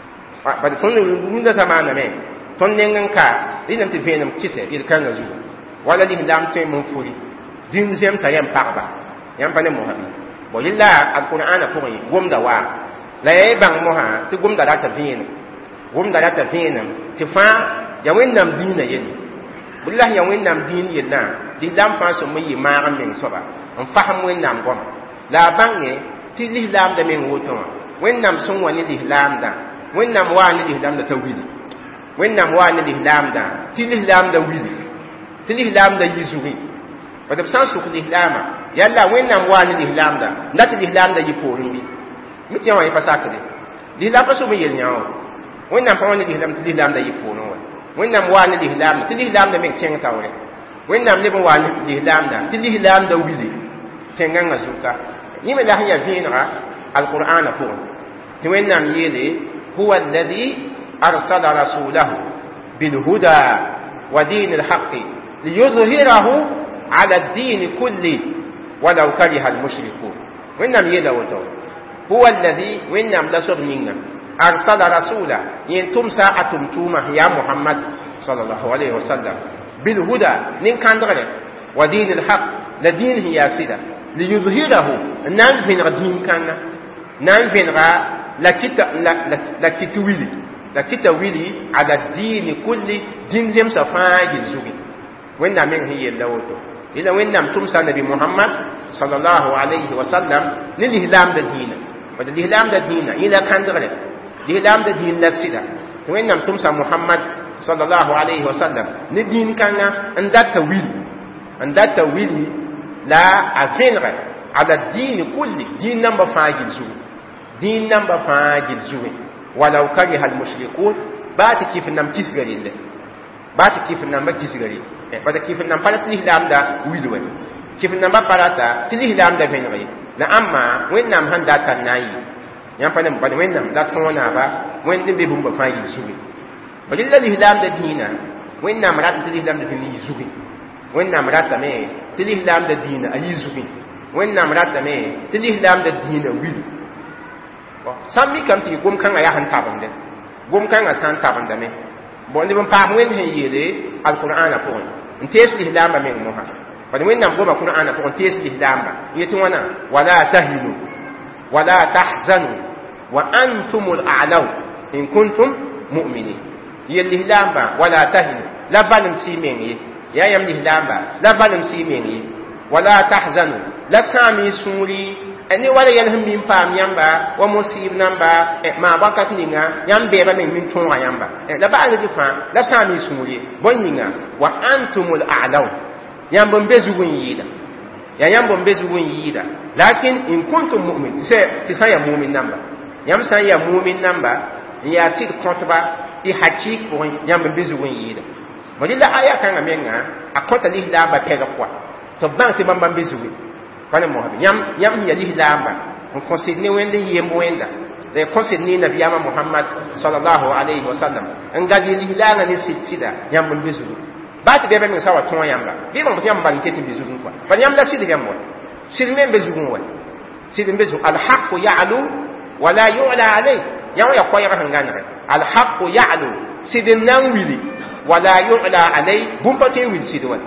bad tõnd rũndã zamaana me tõnd neng n ka rɩdame tɩ vẽenem kɩsɛ yel-kãngã zugu wala lislaam tõe n furi dĩn zemsã rem pagba yãmb pa ne mosã bɩ bõ yella alqur'ana pʋgẽ gomda waa la yaa bãng mosã tɩ gomda rata vẽenem gomda rata vẽenem tɩ fãa ya wẽnnaam dĩinã yelle bɩ la ya wẽnnaam dĩin yellã lislaam fãa sõm n yɩ maag n meng soaba n fasem wẽnnaam goama la a bãnge tɩ lislaamda meng woto wã wẽnnaam sẽn wa ne lislaamdã wẽnnaam waa ne lislaamda t'a wili wẽnnaam waa ne lislaamdã tɩ lislaamda wili tɩ lislaamda yɩ zugẽ bad b sã n sʋk lislaamã yalla wẽnnaam waa ne lislaamda n dat lislaamda yɩ poorẽ bɩ mi tɩ yã wã yẽ pa sakde lislaam pa sob n yel yã wã wẽnnaam pa wa ne lislaam tɩ lislaamda yɩ poorẽ wã wẽnnaam waa ne lislaamda tɩ lislaamda meng kẽng taoorẽ wẽnnaam leb n waa ne lislaamda tɩ lislaamda wili tẽngãngã zuka yẽ me la sẽn ya vẽenega alqur'ana pʋgẽ tɩ wẽnnaam yeele huwa alladi arsala rasulahu bilhuda wa din alhaqi liyudhhirahu ala ad-din kulli walaw kariha almushrikun wẽnnaam yeela woto huwa alladi wẽnnaam la sob yĩnga arsala rasula yen tʋmsa a tʋm-tʋʋma ya muhammad sallallahu alaihi wasallam bilhuda nin-kãndgre wa din alhaq la diin sẽn yaa sɩda liyudhhirahu n na n vẽneg dĩin kãnga na n vẽnega la kita la kit wili la kita wili ala diini kulli dĩn zemsã fãa gil zugi wẽnnaam meng sẽn yella woto yela wẽnnaam tʋmsa nabi muhammad sallallahu alaihi wasallam ne lislaamda dĩinã bad lislaamda dĩinã yẽ la kãndgre lislaamda dĩin la sɩda tɩ wẽnnaam tʋmsa muhammad sallallahu alaihi wasallam ne dĩin kãngã n data wili n data wili la a vẽnege ala diini kulli dĩin namba fãa gil zugu dĩin namba fãa gil zugẽ walaw kariha almushrikun baa tɩ kɩf-nam kisga relle baa tɩ kɩf-nambã kisga re bata kɩf-nam pa rat lislaamda wil wɛ kɩf-nambã pa rata tɩ lislaamda vẽneg ye la ãmma wẽnnaam sẽn data n na n yɩ yãmb pa ne bad wẽnnaam da tõog naaba wẽnd n be bũmba fãa yɩl zugẽ bad la lislaamda dĩinã wẽnnaam rat tɩ lislaamda dĩinã yɩ zugẽ wẽnnaam ratame tɩ lislaamda dĩinã a yɩ zugẽ wẽnnaam ratame tɩ lislaamda dĩinã wil sãn mikame tɩ gom-kãngã yaa sẽn tabende gom-kãngã sã n tabendame bõ leb n paam wẽnd sẽn yeele alqur'ana pʋgẽ n tees lislaambã meng mosã bad wẽnnaam goma qur'ana pʋgẽ tees lislaambã n yetɩ wãna wala tahinu wala tahzanu wa antum al-a'law in kuntum mu'minin yel lislaambã wala tahinu la balem sɩ meng ye yaa yãmb lislaambã la balem sɩ meng ye wala tahzanu la sãami sũuri ne wala yel sẽn min paam yãmba wa mosɩɩb namba maa wakat ninga yãmb bɛɛba meng min tõoga yãmba la baalg fãa la sãami sũur ye bõe yĩnga wa antum al-a'law yãmb n be zug n yɩɩda yaa yãmb n be zug n yɩɩda lakin in kuntum mu'min tɩ sã n ya mumin namba yãmb sã n ya mumin namba n yaa sɩd kõtba y hakɩɩk pʋgẽ yãmb n be zug n yɩɩda bõ rɩla aya kãngã menga a kõta lislaambã pɛlg pʋa tɩ b bãng tɩ bãmb n be zuge pa ne mosã yãmb yãmb sẽn ya lislaambã n kõsd ne wẽnd n yemb wẽnda la kõsd ne nabiyaamã mohamad sallallahu alaihi wasallam n gall ye lislaangã ne sɩd sɩda yãmb n be zuge baa tɩ bɛɛbã meng sã wa tõog yãmba bɩ bãmb tɩ yãmb bal n ket n be zugẽ kɔa bal yãmb la sɩd yãmb wa sɩd me n be zugẽ wa sɩd n be zug alhaqu ya'lu wala yu'la alayh yãmb ya koɛɛgã sẽn gãnege alhaqu ya'lu sɩd n na n wili wala yu'la alayh bũmb pa tõe n wil sɩd wa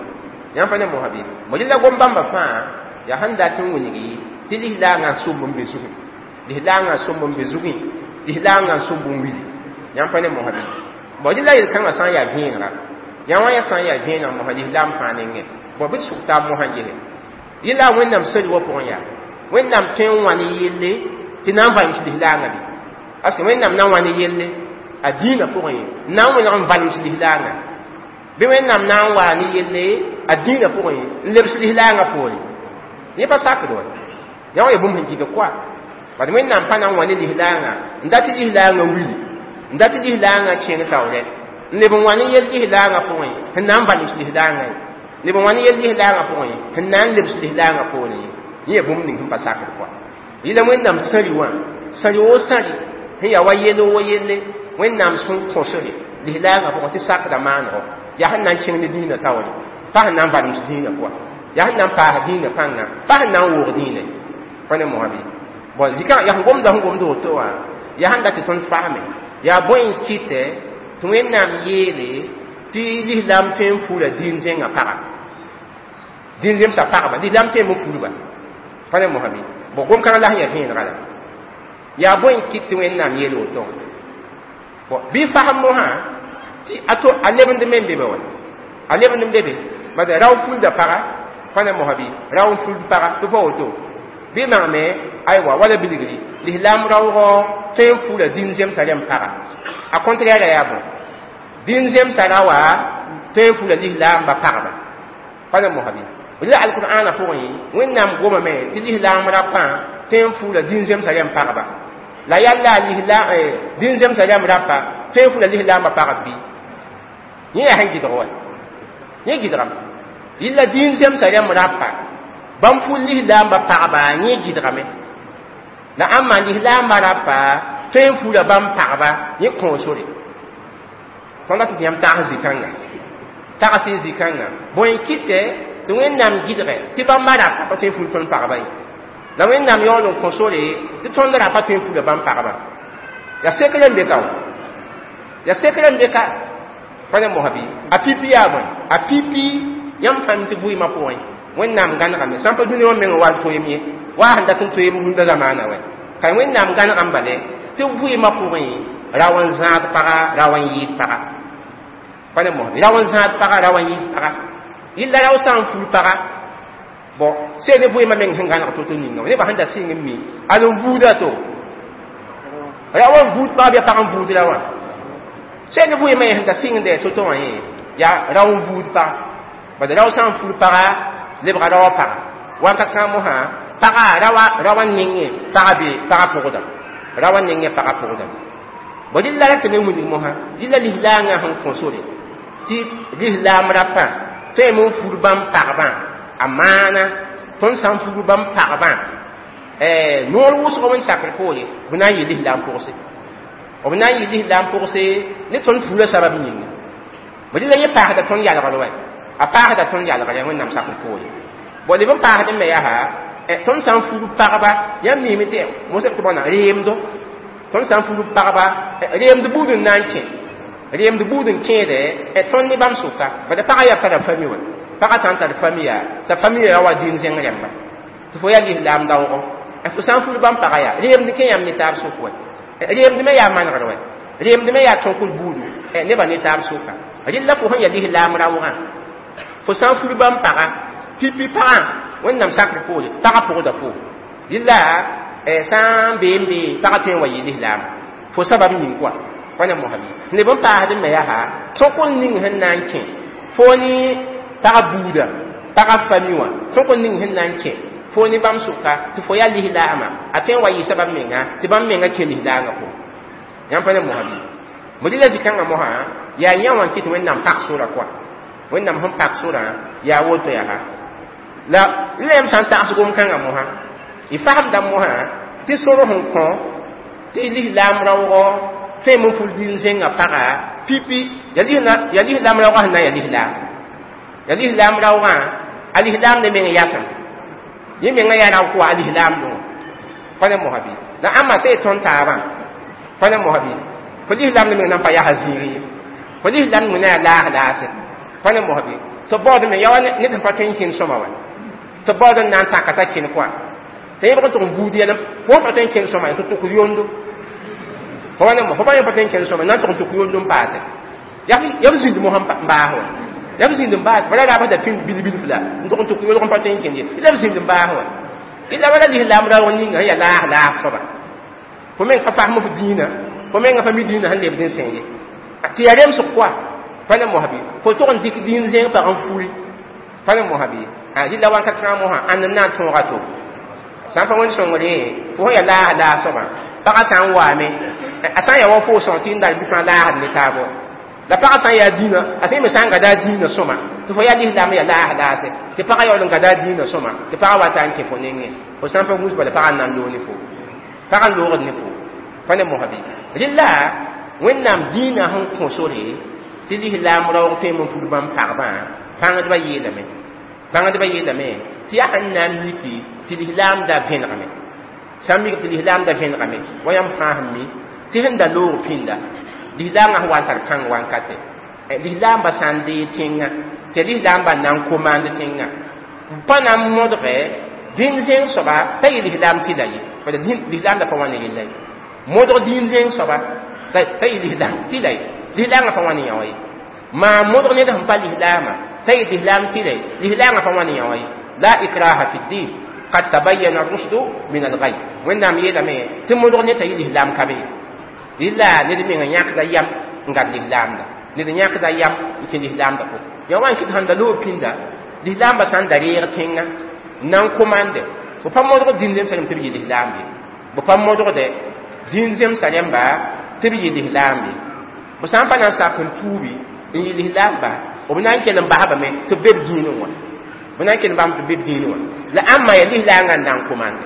yãmb pa ne mosabi mo dɩ la gom bãmba fãa yaa sẽn dat n wilgi tɩ lislaangã n sʋmb n be zugẽ lislaangã n sʋmb n be zugẽ lislaangã n sʋmb n wili yãmb pa ne mosabi mo dɩ la yel-kãngã sã n yaa vẽenega yã wã yã sã n yaa vẽeneg mosa lislaam fãa nengẽ bo bɩ d sʋk taab mosã gese yɩla wẽnnaam sel wa pʋgẽ yaa wẽnnaam tõe n wa ne yelle tɩ na n valems lislaangã bɩ parce que wẽnnaam na n wa ne yelle a dĩinã pʋgẽ na n welg n valems lislaangã bɩ wẽnnaam na n wa ne yelle a dĩinã pʋgẽ n lebs lislaangã poore yẽ pa sakd wa yã wa ya bũmb sẽn gɩd koa bad wẽnnaam pa na n wa ne lislaangã n dat tɩ lislaangã wili n dat tɩ lislaangã kẽng taoorɛ n leb n wa ne yell lislaangã pʋgẽ sẽn na n valems lislaangã leb n wa ne yell lislaangã pʋgẽ sẽn na n lebs lislaangã poore yẽ ya bũmb ning sẽn pa sakd koa yɩla wẽnnaam sãri wã sãri woo sãri sẽn ya wa yell wo yelle wẽnnaam sẽn kõsre lislaangã pʋgẽ tɩ sakda maanegɔ yaa sẽn na n kẽng ne dĩinã taoore pa sẽn na n valems dĩinã pʋa yaa sẽn na n paas dĩinã pãngã pa sẽn na n woog dĩinã pa ne mosabi bon zika yaa sẽn gomda sẽn gomd woto wã yaa sẽn dat tɩ tõnd faame yaa bõe n kɩtɛ tɩ wẽnnaam yeele tɩ lislaam tõe n fuula dĩin zẽngã paga dĩin zemsã pagba lislaam tõe n fuulba pa ne mosabi bo gom-kãngã la sẽn ya vẽenega la yaa bõe n kɩt tɩ wẽnnaam yeel woto bɩ fasem mosã tɩ ato a lebend me n be be wa a lebend n be be bada rao fulda paga pa ne mosabi rao n fuld paga tɩ pa woto bɩ magme aywa wala bilgri lislaam raoogɔ tõe n fuula dĩin zemsã rem paga a contraire yaa bõe dĩin zemsã ra wa tõe n fuula lislaamba pagba pa ne mosabi la alqur'ana pʋgẽ wẽnnaam gomame tɩ lislaam ra pã tõe n fuula dĩin zemsã rem pagba la yalla lislaam dĩin zemsã rem rapa tõe n fuula lislaamba pagb bɩ yẽ yaa sẽn gɩdg wa yẽ gɩdgame yella dĩin zemsã rem rapa bãmb ful lislaamba pagba yẽ gɩdgame la ãn maan lislaamba rapa tõe n fuula bãmb pagba yẽ kõosore tõnda tɩ yãmb tags zĩ-kãngã tags y zĩ-kãngã bõe n kɩtɛ tɩ wẽnnaam gɩdgɛ tɩ bãmba rapa pa tõe n ful tõnd pagba ye la wẽnnaam yaool n kõsore tɩ tõnd ra pa tõe n fuula bãmb pagba yaa sekr n be ka wa yaa sekr n be ka pa ne mosabi a pipi yaa bõe a pipi yãmb fãm tɩ vɩɩmã pʋgẽ wẽnnaam gãnegame sãn pa dũni wã meng wa toeem ye waa sẽn dat n toeem rũndã zamaana wɛ ka wẽnnaam gãnegam bale tɩ vɩɩmã pʋgẽ rao n zãad paga rao n yɩɩd paga pa ne mosabi rao n zãad paga rao n yɩɩd paga yella rao sã n ful paga bon see ne vɩɩmã meng sẽn gãneg to-to ninga nebã sẽn da sɩng n mi ad n vuuda to rao n vuud pag bɩa pag n vuud ra wã see ne vɩɩmã ye sẽn da sɩngdɛ to-to wã ye yaa rao n vuud pag bad rao sã n ful paga lebga rawa paga wãnka kãa mosã paga rawa rawa nengẽ paga be paga pʋgda rawa nengẽ paga pʋgda bo dɩlla ra tɩ me wilg mosã dɩlla lislaangã sẽn kõsore tɩ lislaam rapã tõe me n fur bãmb pagbã a maana tõnd sã n fur bãmb pagbã noor wʋsg wẽn sakr poore b na n yɩ lislaam pʋgse b na n yɩ lislaam pʋgse ne tõnd fura sabab yĩnga bo dɩlla yẽ paasda tõnd yalgr wa a paasda tõnd yalgr ya wẽnnaam sakr poore bo leb n paasd me yaa tõnd sã n fur pagba yãmb miime tɩ mosem tɩ bõna reemdo tõnd sã n fur pagba reemd buud n na n kẽ reemd buud n kẽede tõnd ne bãmb sʋka bada pagã yaa tara fami wa pagã sã n tar fami yaa t'a fami yaa wa dĩin zẽng rẽmba tɩ fo yaa lislaam daoogo fo sã n fur bãmb pagã yaa reemd kẽ yãmb ne taab sʋk wa reemd me yaa manegr wa reemd me yaa tõkl buudu nebã ne taab sʋka rɩlla fo sẽn yaa lislaam raoogã fo sã n fur bãmb pagã pipi pagã wẽnnaam sakr poore pagã pʋgda fo rɩlla sã n beem be pagã tõe n wa yɩ lislaam fo sabab ning koa pa ne mosabi leb n paasd me yaa tõkl ning sẽn na n kẽ fo ne pagã buuda pagã fami wã tõkl ning sẽn na n kẽ fo ne bãmb sʋka tɩ fo yaa lislaamã a tõe n wa yɩ sabab menga tɩ bãmb menga kẽ lislaangã pʋgẽ yãmb pa ne mosabi bo dɩla zĩ-kãngã mosã yaa yã wã n kɩt wẽnnaam pak sora koa wẽnnaam sẽn pak sorã yaa woto yaa la lem sã n tags gom-kãngã mosã y fagemda mosã tɩ sor sẽn kõ tɩ lislaam raoogɔ tõe me n ful dĩin zẽngã paga pipi ya lislaam raoogã sẽn na n ya lislaam ya lislaam raoogã a lislaam ne meng yasem yẽ mengã yaa rao kʋa a lislaam dõ pa ne mosabi la ãmma see tõnd taabã pa ne mosabi fo lislaam ne meng nan pa yaa zĩig ye fo lislaam me na yaa laag laase pa ne mosabi to bod me yawa ne tan patin kin soma wa to bod nan ta kata kin kwa te ba to budi na fo patin kin soma to to ku yondo ho wana mo ho ba patin kin soma nan to to ku yondo paase ya ya zindi mo ham ba ho ya zindi ba ba ga ba da pin bil bil fla to to ku yondo patin kin ye ya zindi ba ho ila wala li lam ra woni nga ya la la soba fo men ka fa mo dina fo men ga fa mi dina han le bidin senge ti ya rem so kwa fana mo habi fo to on dik din zen pa en fui fana mo habi a ila wan ka tra mo ha an na to rato san fa woni so ngore fo ya la la soba ba ka san wa me asan ya wo fo so tin da bi fa la ni tabo la pa san ya dina asan me san ga da dina soma to fo ya li lam ya la la se te pa ya lo ga da dina soma te pa wa tan ke fo nenge o san fa mus ba la pa nan lo ni fo pa kan lo ni fo fana mo habi lilla wennam dina hon ko sore tili lam raw te mo fu bam parba panga ba yela me panga ba yela me ti ya annam miki tili lam da benrame sami tili lam da benrame wayam fahmi ti handa lo pinda di lam ah wan tar kang wan kate e di lam ba sande tinga te di lam ba nan commande tinga panam modre din sen soba tay di lam ti dai pa di lam da pa wan yela modre din sen soba tay di lam ti dai di lam pa wan yoy ma modre ne da pa di lam tay di lam ti dai di lam pa wan yoy la ikraha fi din qad tabayyana ar-rushd min al-ghay wennam yela me ti modre ne tay di lam kabe illa ne di mi nyak da yam ngat di lam da ne di nyak da yam ki di lam da ko yawan ki tan da lo pinda di lam ba san da re tinga nan commande bu pa modre din dem salim tibi di lam bi bu pa modre de din zem salim ba tibi di lam bi bu san pa nan sa kun tubi in di lam ba o nan ke nan ba ha ba me to be dinu wa bu nan ke nan ba to be dinu wa la amma ya di lam nan commande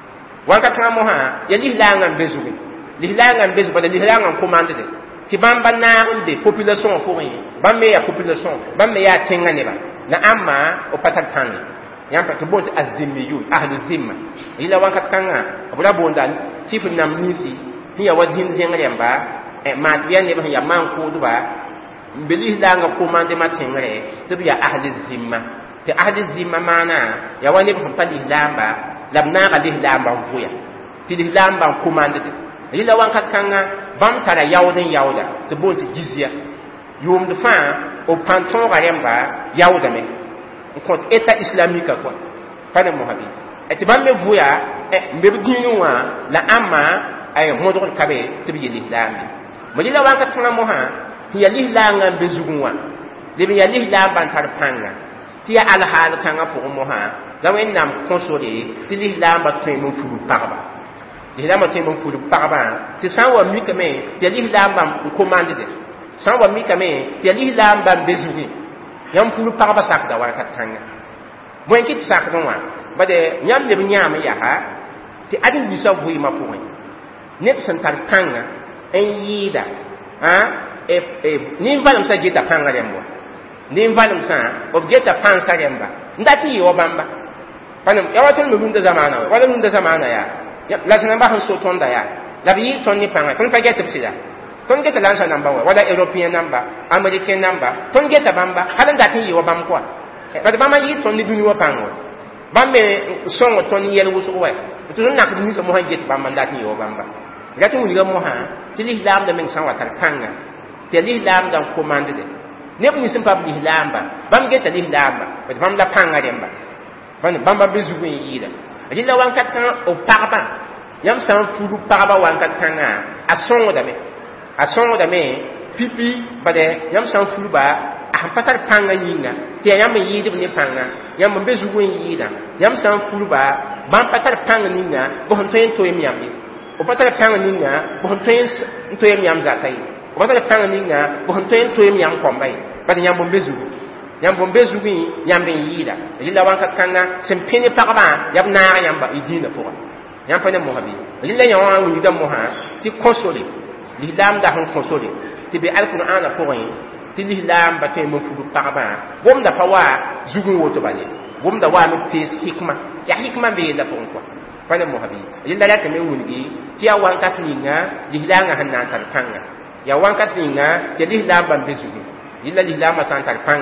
wan ka tan mo ha ya di lam nan bezubi di lam nan bezu ba di lam nan commande de ti bamba na de population fo yin ba me ya population ba me ya tinga ne ba na amma o patak tan yampa to bonte azimiyun ahlu zimma ila wankat kanga abula bondan tifu nam nisi hiya wajin zengremba e matbiya ne ba ya man ko duba bili langa ko mande matengre to biya ahlu zimma te ahlu zimma mana ya wani ba pali lamba labna ga li lamba fuya ti li lamba ko mande ila wankat kanga bam tara yawden yawda to bonte jizya yum de fa o panton ga yamba yawda me contre état islamique quoi pas de mohabi et ba me vuya e mbeb dinu wa la amma ay modor kabe tibi l'islam mo dila wa ka tanga mo ha ya l'islam ngam bezugunwa libi ya l'islam ban tar panga ti ya al hal kanga pour mo ha la wen nam consoler ti l'islam ba tre mo fulu parba l'islam ba tre mo fulu parba ti san wa mi kame ti l'islam ban commande de san wa mi kame ti l'islam ban bezugi yam fulu parba sak da wa kat kanga bo en kit sak no wa ba de nyam de nyam ya ha ti adin bi sa vui ma point net san tar kanga en yida ha e e ni valam sa jeta kanga rembo ni valam sa objeta pansa remba ndati yo bamba panam ya watul mu da zamana wala mu da zamana ya la sana ba han so tonda ya la bi ton ni panga ton pa geta bisida ton geta lansa number wala european number american number ton geta bamba halan dati yo bam kwa ba ba ma yi ton ni duni wa pango bambe songo ton yel wusu wa to nak ni so mo ha geta bamba dati yo bamba gati wuli ga mo ha ti li lam da men san wa tar panga ti li lam da commande de ne bu ni sim pa li lam ba bam geta li lam ba bam la panga remba ban bamba bezu ko yi da adi la wan kat kan o parba yam san fulu parba wan kat kan a songo da me a songo da me pipi bade yam san fulu ba a patar panga yinga ti yam yi de ni panga yam bezu ko yi da yam san fulu ba bam patar panga ninga bo hon toyen toyem yambi o patar panga ninga bo hon toyen toyem yam zakai o patar panga ninga bo hon toyen toyem yam kombai bade yam bo bezu yam bo bezu wi yam ben yida illa wan kat kanga sem pini parba yam na yam ba idina ko yam pa ne mo habi illa yam wan wi da mo ha ti konsole l'islam da hon konsole ti be alquran ko yin ti l'islam ba te mo fudu parba bom da pa wa zugun woto bale bom da wa mi tes hikma ya hikma be da pon ko pa ne mo habi illa la te me wungi ti ya wan kat ninga l'islam nga hanan tar kanga ya wan kat ninga ti l'islam ban bezu illa l'islam ma san tar kanga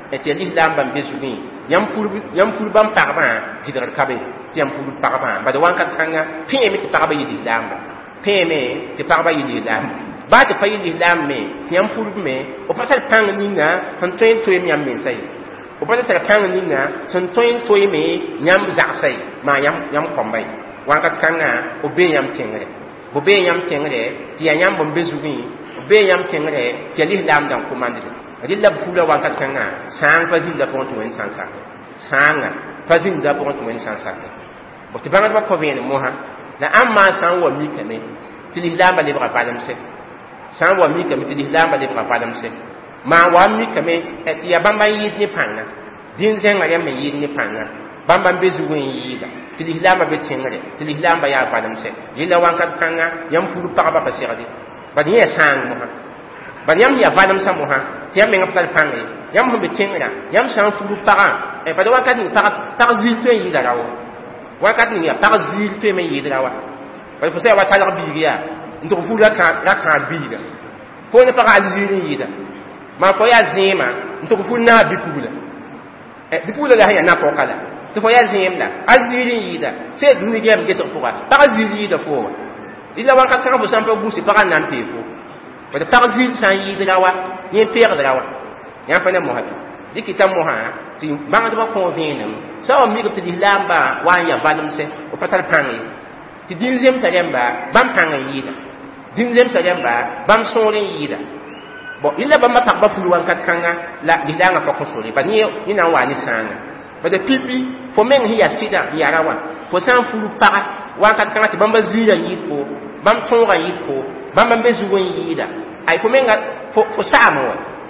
et ti l'islam ban besugi yam ful yam ful ban parba gidar kabe ti yam ful parba ba da wankat kanga peme ti parba yi l'islam peme ti parba yi l'islam ba ti payi l'islam me ti yam ful me o pasal pang ninga han toy toy mi yam me sai o pasal pang ninga san toy toy me yam za sai ma yam yam kombay wankat kanga o be yam tengre bo be yam tengre ti yam ban besugi be yam tengre ti l'islam dan commande rilla fula wakat kanga sang pazin da ponto en sansak sanga pazin da ponto en sansak bo ti bangat ba ko vene moha la amma san wa mi kame ti l'islam ba le bra padam se san wa mi kame ti l'islam ba le bra padam se ma wa mi kame et ya bamba yid ni panga din zenga ya me yid ni panga bamba bezu wen yida ti l'islam ba be tengre ti l'islam ba ya padam se rilla wakat kanga yam fulu pa ba pasiradi ba ni sang moha ba yam ya padam sa moha ti yam menga pal pangi yam ho betenga yam san fulu para e pa do wakat ni para para zilto yi darawo wakat ni ya para zilto me yi darawa ba fo se wa talar biya ndo fulu ka la ka biya fo ne para zilin yi da ma fo ya zema ndo fulu na bipula e bipula la ya na ko kala to fo ya zemla azilin yi da se duni gem ke so fo para zilin yi da fo ila wakat ka bo san pa busi para nan pe fo ba da para zil san yi darawa ni perdre la wa ya fa ne mo habi dikita mo ha ti banga do ko venam sa o mi ko ti lamba wa ya valum se o patal pangi ti dinzem sa demba bam pangi yida dinzem sa demba bam sore yida bo illa bam ma takba fulu wan kat kanga la dilanga ko ko sore ba ni ni na wa ni sanga ba de pipi fo men hiya sida ya rawa fo san fulu para wa kat kanga ti bamba zira yidfo bam tonga yidfo bam bam bezu gon yida ay fo menga fo fo samu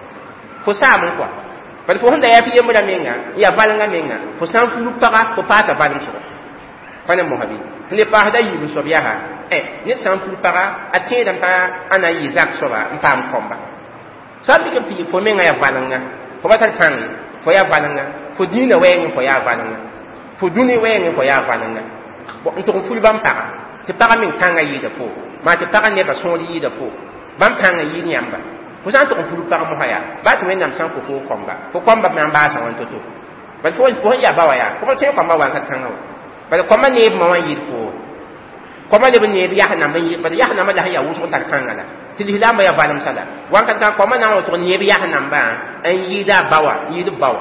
fo samu quoi parce que honda ya fi yemba menga ya balanga menga fo san fulu para fo pasa balim so fane mo habi ne pa da yibu so biya ha eh ne san fulu para atie dan pa ana yi zak so ba mpam komba sabi kam ti fo menga ya balanga fo batal kan fo ya balanga fo dina wenga fo ya balanga fo duni wenga fo ya balanga bo nto fulu bam para te para min kanga yi da fo ma te para ne ba so yi da fo bam panga yi nyamba fo san to ko fulu pa mo haya ba to men nam san ko fo komba fo komba me amba sa won to to ba fo fo ya ba wa ya ko to komba wa ka tanga ba ko ma ne ma wa yi fo ko ma ne ne ya na ban yi ba ya na ma da ya wuso ta kanga la ti la ma ya ba nam sala wan ka ka ko ma na to ne ya na ba an yi da bawa yi da bawa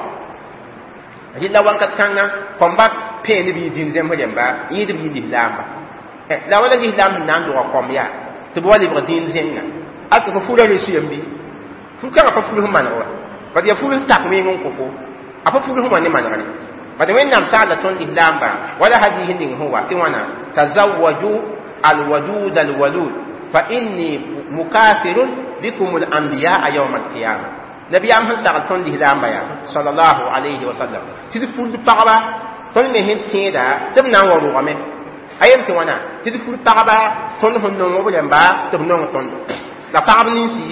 yi la wan ka kanga komba pe ne bi din zem ho ba yi da bi lamba eh la wala di lam nan do ko ya to bo wali din zenga aska ko fula le siyambi fuka ko fulu man wa ba dia fulu tak me ngon ko fo apa fulu man ne man ne ba de wen nam sala ton di lamba wala hadihi din huwa ti wana tazawwaju alwadud alwalud fa inni mukathirun bikum alanbiya yawm alqiyamah nabi am han sala ton di lamba ya sallallahu alayhi wa sallam ti fulu paraba ton me hin tida tum na wa ro me ayem ti wana ti fulu paraba ton hon no mo lemba tum no ton la parab ninsi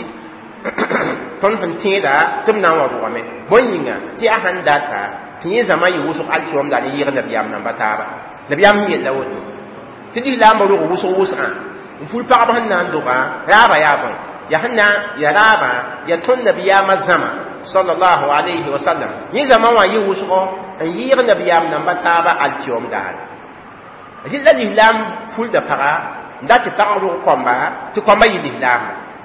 ton han tida tum na wa ro me boninga ti a han data ti zama yi wusu alkiwam da ni yir nabiyam nan bataba nabiyam yi la wodo ti di la mo ro wusu wusu an ful parab han nan do ga raba ya bon ya hanna ya raba ya ton nabiyam zama sallallahu alayhi wa sallam yi zama wa yi wusu ko an yir nabiyam nan bataba alkiwam da rilla l'islam ful da para ndati parlo komba ti komba yi l'islam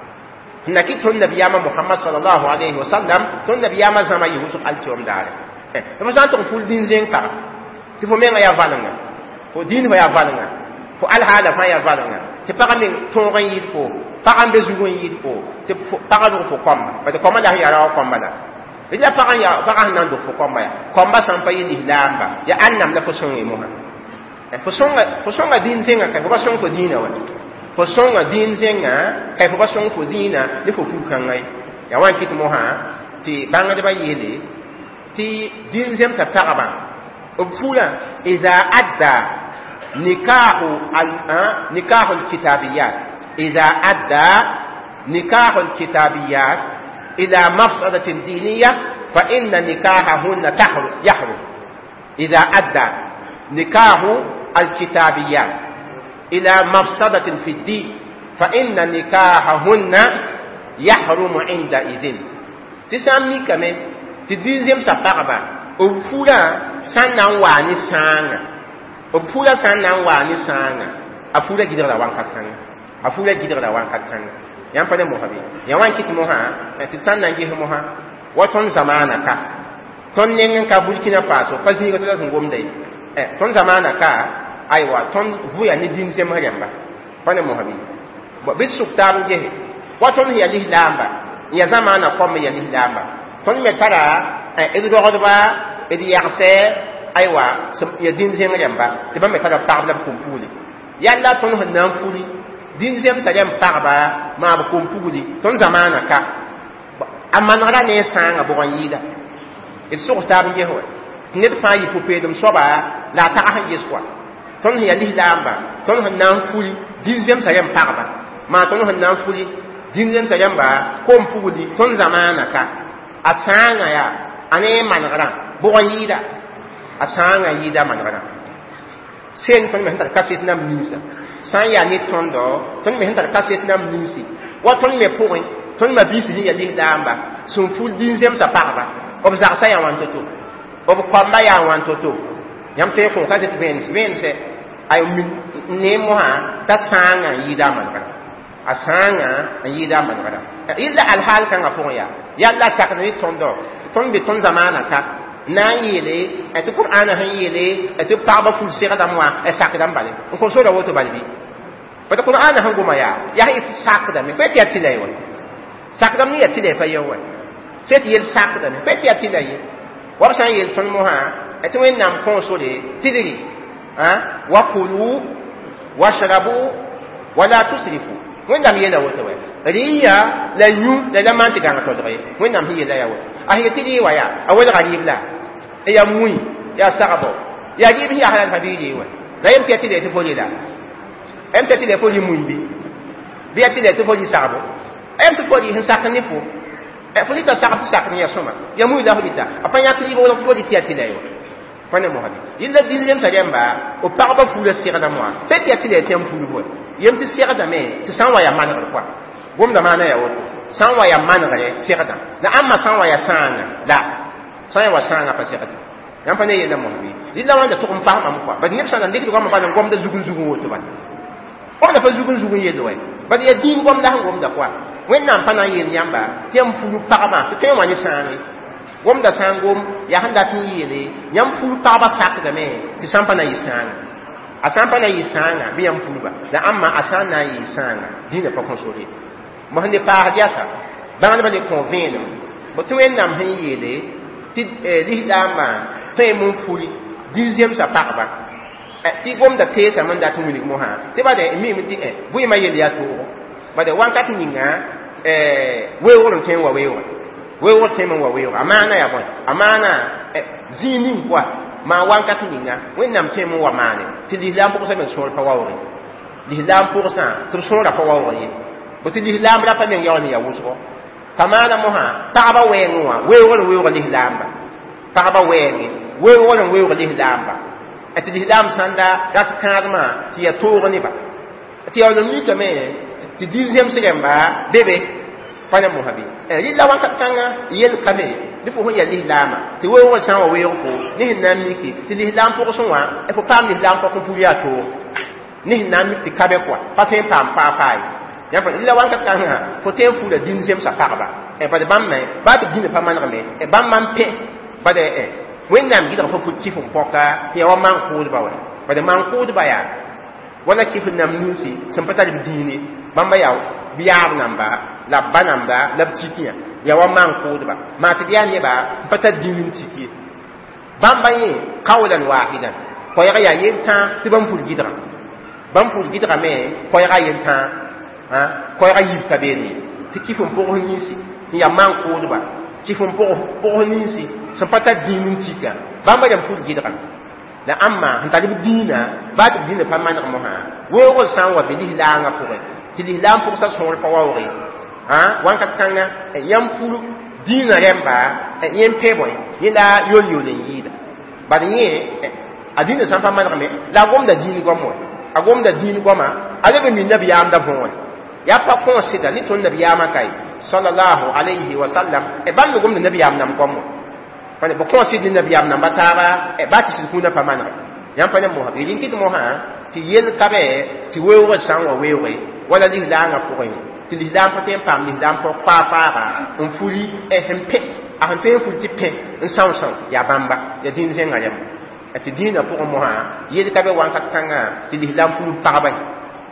naki ton nabiyama muhammad sallallahu alayhi wa sallam ton nabiyama zama yi wusu alkiwam dare eh ma san to ful din zen pa ti fo menga ya valanga fo din ho ya valanga fo al hada fa ya valanga ti para min ton ran yi fo para bezu gon yi fo ti para do fo komba ba de komba da ya ra komba da rilla para ya para nan do fo komba ya komba san pa yi l'islam ba ya annam la fo son yi mo fo songa fo songa din zenga ka ba songa dina wa fo songa din zenga ka fo ba songa fo dina le fo fu kan ngai ya wan kit mo ha ti banga de ba yele ti din zem sa paraba o fula iza adda nikahu al nikahu al kitabiyat iza adda nikahu al kitabiyat ila mafsadatin diniyya fa inna nikahahunna tahru yahrum iza adda nikahu الكتابيات إلى مفسدة في الدين فإن نكاحهن يحرم عندئذ تسامي كمي ti din zem sa pagba o fura san nan wa ni sanga o fura san nan wa ni sanga a fura gidra la wan katkan a fura gidra la wan katkan yan pa de mo habi ya wan kit mo ha ti san nan ge mo ha waton zamana ka ton nen ka Burkina Faso pa zi ko la ngom dai eh ton zamana ka aiwa ton vuya ni din zem ha yamba pa de mo habi bo bit suktam ge waton ya lihlamba ya zamana ko me ya lihlamba ton me tara edu dogodba edi yaxse aywa ya din zem yamba te ba me tara parla kumpuli yalla ton hanan fuli din zem sa yam parba ma ba kumpuli ton zamana ka amanara ne sanga bo yida et so ta bi ho ne fa yi popedum soba la ta ha yeswa ton ya lihlamba ton hanan fuli din zem sa yam parba ma ton hanan fuli din zem sa yamba kumpuli ton zamana ka asanga ya ane managara bo yida asanga yida managara sen ton me tar kaset nam nisa san ya ni tondo ton me tar kaset nam nisi wa ton me point ton ma bisi ya li damba sun ful dinzem sa parba ob za sa ya wan toto ob kwamba ya wan toto yam te ko kaset vens vens ay ne mo ha ta sanga yida managara asanga yida managara illa al hal kan apon ya yalla sakna ni tondo ton be ton zamana ka na yele et Qur'an ha yele et parba ful sira da moi e sakda mbale ko so da woto balbi but Qur'an ha ngoma ya ya it sakda me peti atile yo sakda mi atile pa yo set yel sakda me peti atile yo wa san yel ton mo ha et wen nam ko so de tidiri ha wa kulu washrabu wala tusrifu wen nam yela woto we riya la yu la la man tiga to dre wen nam yela ya wo ahiyati wa ya awal gharib la ya mui ya sagabo ya gibi ya halal habiri wa la yam tiati de foli la em tiati de foli mui bi bi tiati de foli sagabo em to foli hin sakani fu e foli ta sagabo sakani ya soma ya mui la hobita apanya kli bo foli tiati de yo pana mo habi illa dilem sa jamba o parba fu le sira da moi pe tiati de tem fu bo yam ti sira da me ti sanwa ya manal kwa gom da mana ya woto sanwa ya manale sirada na amma sanwa ya sanga la sanwa wa sanga pa sirada yan pa ne yenda mo bi dilla wanda to kum fahama mo kwa ba ni psana ndiki ko ma ba ngom da zugun zugun woto ba o da pa zugun zugun yedo wai ba ya din gom da ngom da kwa wen nan pa na yen yamba tem fulu parama to tem wani sangi gom da sangom ya handa tin yele yam fulu pa ba sak da me ti sampa na yisanga asampa na yisanga bi yam fulu ba da amma asana yisanga dina pa konsoli mo hande pa hadiasa bana bale convaincre bo to en nam hen yele ti li dama te mun fuli dixième sa parba ti gom da te sa man da tu milik mo ha te ba de mi mi ti e bu ma yele ya to ba de wan kat ninga eh we wo ron ten wa we wo we wo ten wa we wo amana ya bon amana zini kwa ma wan kat ninga we nam te mo wa mane ti li lam ko sa men so pa wa wo li lam pour ça to so ra pa wa wo boti lihlam la pa men yawni ya wuso tamana moha taba wenwa we wona we wona lihlamba taba wengi we wona we wona lihlamba ati lihlam sanda dat kadma ti ya to ni ba ti ya no mi kame ti dixième selemba bebe pana mohabi e lilla wa kanga yel kame difo ho ya lihlama ti we wona san wa we ko ni namiki ti lihlam pour son wa e fo pam lihlam pour ko fu ya to ni namiki ti kabe kwa pa fe pam fa fa ya pa illa wan kat kanga fo te fu la dinzième sa parba e pa de bam me ba de dine pa manre me e bam man pe ba de e wen nam gida fo fu kifu poka ya wa man ko ba wa ba de man ko ba ya wala kifu nam nusi sam pata de dine bam ba ya biar namba la banamba la tikiya ya wa man ko ba ma ti biya ne ba pata dinin tiki bam ba yi qawlan wahidan ko ya ya yenta ti bam fu gidra bam fu gidra me ko ya yenta ha ko ya yib kabeni ti kifum pour nisi ya man ko ba kifum pour pour nisi so pata dinin tika ba ma jam fu gidra la amma hanta bi dina ba ti dina pa man mo ha wo wo san wa bi la nga pour ti li lam pour ça son pa wa wori ha wan kat kanga yam fu dina remba yem peboy yila yol yolen yida ba ni adina san pa man me la gom da dini gomo a gom da dini goma ale be min nabi am da von ya pa consider ni ton nabi ama kai sallallahu alayhi wa sallam e ban gom nabi am nam komo pa ne bo ko sid ni nabiyam na bataba e bati sid kuna pa manra yam pa ne mo ha yin kit mo ha ti yel kabe ti wewo san wa wewe wala li langa ko yin ti li dam pa tem pam li dam pa pa pa on fuli e hempe a han tem fuli ti pe en san san ya bamba ya din zenga yam ti dina pour mo ha yel kabe wan kat kanga ti li dam fulu pa ba